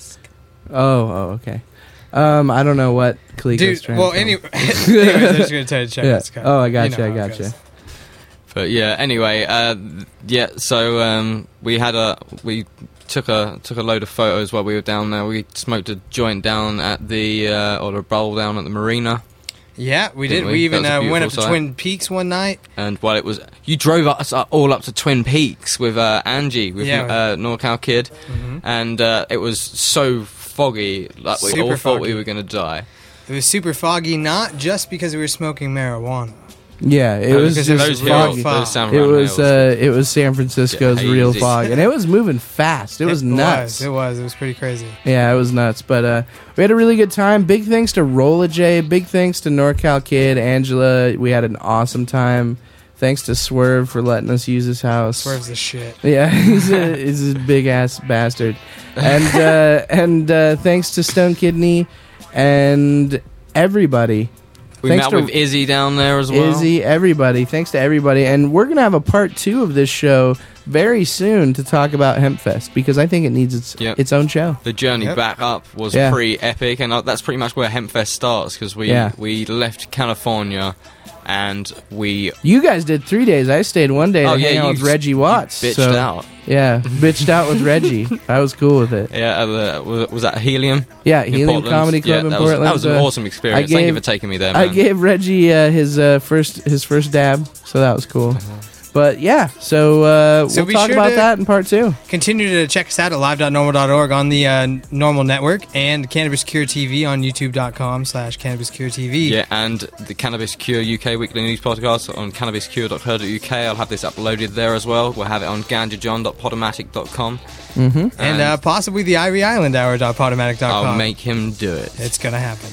Speaker 4: Oh, oh, okay. Um, I don't know what Kaliko's
Speaker 1: Dude,
Speaker 4: trying
Speaker 1: well,
Speaker 4: to tell me.
Speaker 1: anyway, anyways, I'm just gonna tell you to check
Speaker 4: Yeah.
Speaker 1: this guy.
Speaker 4: Oh, I got
Speaker 1: You
Speaker 4: you.
Speaker 1: know
Speaker 4: I
Speaker 1: how it
Speaker 4: got
Speaker 1: goes.
Speaker 4: you.
Speaker 2: But yeah, anyway, uh, yeah. So um, we had a we took a took a load of photos while we were down there. We smoked a joint down at the uh, or a bowl down at the marina.
Speaker 1: Yeah, we
Speaker 2: Didn't
Speaker 1: did.
Speaker 2: we?
Speaker 1: We even
Speaker 2: That was a
Speaker 1: uh, went up
Speaker 2: beautiful
Speaker 1: to
Speaker 2: sight.
Speaker 1: Twin Peaks one night.
Speaker 2: And while it was, you drove us up, all up to Twin Peaks with uh, Angie, with
Speaker 1: Yeah.
Speaker 2: uh, NorCal Kid,
Speaker 1: Mhm.
Speaker 2: and uh, it was so foggy, like we
Speaker 1: Super
Speaker 2: all thought we
Speaker 1: foggy.
Speaker 2: were going to die.
Speaker 1: It was super foggy, not just because we were smoking marijuana.
Speaker 4: Yeah, it
Speaker 1: No,
Speaker 4: was
Speaker 1: because
Speaker 4: just
Speaker 1: it was
Speaker 2: those
Speaker 1: real
Speaker 2: hills,
Speaker 1: fog.
Speaker 2: those San
Speaker 4: It
Speaker 2: Fran
Speaker 4: was
Speaker 2: hills.
Speaker 4: uh, it was San Francisco's
Speaker 2: Yeah,
Speaker 4: real
Speaker 2: hazy.
Speaker 4: fog, and it was moving fast. It was nuts.
Speaker 1: Was, it was. It was pretty crazy.
Speaker 4: Yeah, it was nuts. But uh, we had a really good time. Big thanks to Rolla J. Big thanks to NorCal Kid, Angela. We had an awesome time. Thanks to Swerve for letting us use his house.
Speaker 1: Swerve's the shit.
Speaker 4: Yeah, he's a he's a big ass bastard. And uh, and uh, thanks to Stone Kidney and everybody.
Speaker 2: we
Speaker 4: thanks
Speaker 2: met
Speaker 4: to
Speaker 2: with Izzy down there as well.
Speaker 4: Izzy, everybody. Thanks to everybody. And we're gonna have a part two of this show very soon to talk about Hempfest because I think it needs its
Speaker 2: Yep.
Speaker 4: its own show.
Speaker 2: The journey
Speaker 1: Yep.
Speaker 2: back up was
Speaker 4: Yeah.
Speaker 2: pretty epic, and uh, that's pretty much where Hempfest starts because we
Speaker 4: Yeah.
Speaker 2: we left California and we
Speaker 4: You guys did three days. I stayed one day
Speaker 2: Oh,
Speaker 4: to
Speaker 2: yeah,
Speaker 4: hang out
Speaker 2: you
Speaker 4: with Reggie Watts.
Speaker 2: bitched
Speaker 4: so-
Speaker 2: out.
Speaker 4: Yeah, bitched out with Reggie. I was cool with it.
Speaker 2: Yeah, uh, the, was, was that Helium?
Speaker 4: Yeah,
Speaker 2: in
Speaker 4: Helium
Speaker 2: Portland?
Speaker 4: Comedy Club
Speaker 2: yeah,
Speaker 4: in
Speaker 2: that
Speaker 4: Portland.
Speaker 2: Was, that was an
Speaker 4: uh,
Speaker 2: awesome experience.
Speaker 4: I
Speaker 2: Thank you
Speaker 4: gave-
Speaker 2: for taking me there,
Speaker 4: I
Speaker 2: man.
Speaker 4: gave Reggie uh, his uh, first his first dab, so that was cool. But yeah, so uh,
Speaker 1: So
Speaker 4: we'll
Speaker 1: be
Speaker 4: talk
Speaker 1: sure
Speaker 4: about
Speaker 1: to-
Speaker 4: that in part two.
Speaker 1: Continue to check us out at live dot normal dot org on the uh, Normal Network and Cannabis Cure T V on youtube dot com slash Cannabis Cure T V.
Speaker 2: Yeah, and the Cannabis Cure U K weekly news podcast on cannabis cure dot co dot U K. I'll have this uploaded there as well. We'll have it on ganja john dot podomatic dot com.
Speaker 4: Mm-hmm.
Speaker 1: And uh, possibly the Ivory Island Hour dot podomatic dot com.
Speaker 2: I'll make him do it.
Speaker 1: It's going to happen.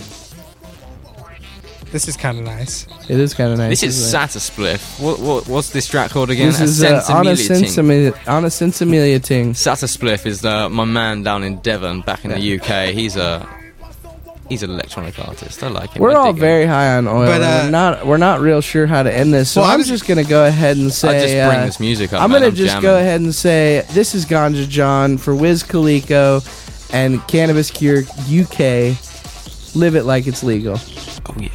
Speaker 1: This is kind of nice.
Speaker 4: It is kind of nice.
Speaker 2: This is
Speaker 4: isn't it?
Speaker 2: Sata Spliff. What, what, what's this track called again?
Speaker 4: This is uh, on a
Speaker 2: Sensimilia Ting.
Speaker 4: sensimilia, on a sensimilia ting.
Speaker 2: Sata Spliff is uh, my man down in Devon, back in the U K. He's a he's an electronic artist. I like him.
Speaker 4: We're
Speaker 2: I
Speaker 4: all
Speaker 2: dig
Speaker 4: very
Speaker 2: him.
Speaker 4: high on oil.
Speaker 1: But, uh,
Speaker 4: we're not. We're not real sure how to end this. So
Speaker 1: Well, I
Speaker 4: I'm
Speaker 1: was-
Speaker 4: just gonna go ahead and say.
Speaker 2: I just bring
Speaker 4: uh,
Speaker 2: this music up.
Speaker 4: I'm
Speaker 2: man.
Speaker 4: gonna just
Speaker 2: jamming.
Speaker 4: go ahead and say this is Ganja John for Wiz Khalico and Cannabis Cure U K. Live it like it's legal.
Speaker 2: Oh yeah.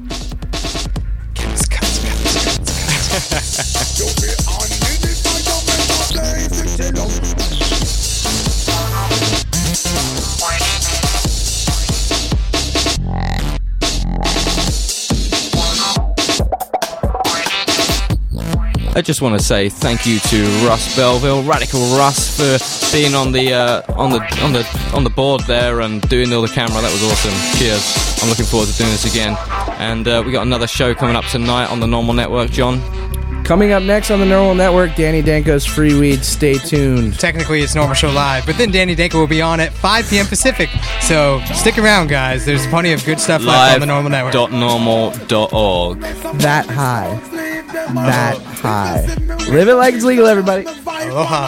Speaker 2: I just want to say thank you to Russ Belville, Radical Russ, for being on the uh, on the on the on the board there and doing all the camera. That was awesome. Cheers. I'm looking forward to doing this again. And uh, we got another show coming up tonight on the Normal Network. John,
Speaker 4: Coming up next on the Normal Network, Danny Danko's Free Weed. Stay tuned.
Speaker 1: Technically, it's Normal Show Live, but then Danny Danko will be on at five p.m. Pacific. So stick around, guys. There's plenty of good stuff left on the Normal Network.
Speaker 2: dot normal dot org.
Speaker 4: That high. That high. Live it like it's legal, everybody.
Speaker 1: Aloha.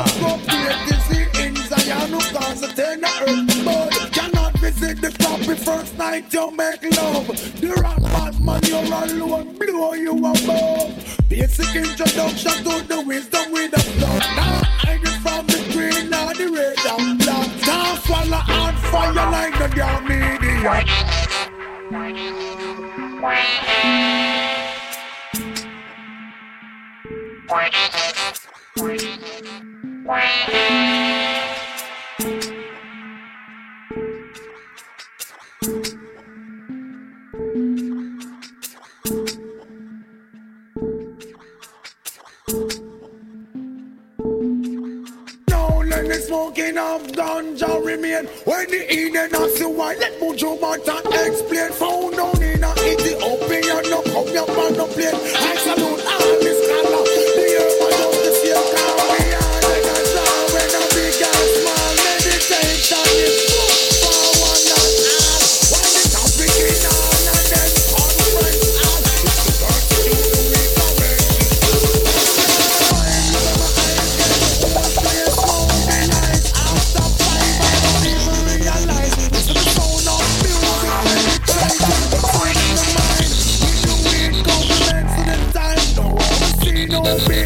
Speaker 9: Visit the top the first night you make love. The rock bad man you're alone, blow you above. Basic introduction to the wisdom with the flow. Now I get from the green, now the red and black. Now swallow on fire like the damn idiot. Smoking of ganja remain. When the Eden has the wine, let Buju Mata explain. Found down in a Ethiopia, no come up on the plane. I salute all this color. The earth was just the same car. We are the ganja when a big and small meditation is good for one and all. When the topic is on and then on friends out. It's the dirty to the weak away. No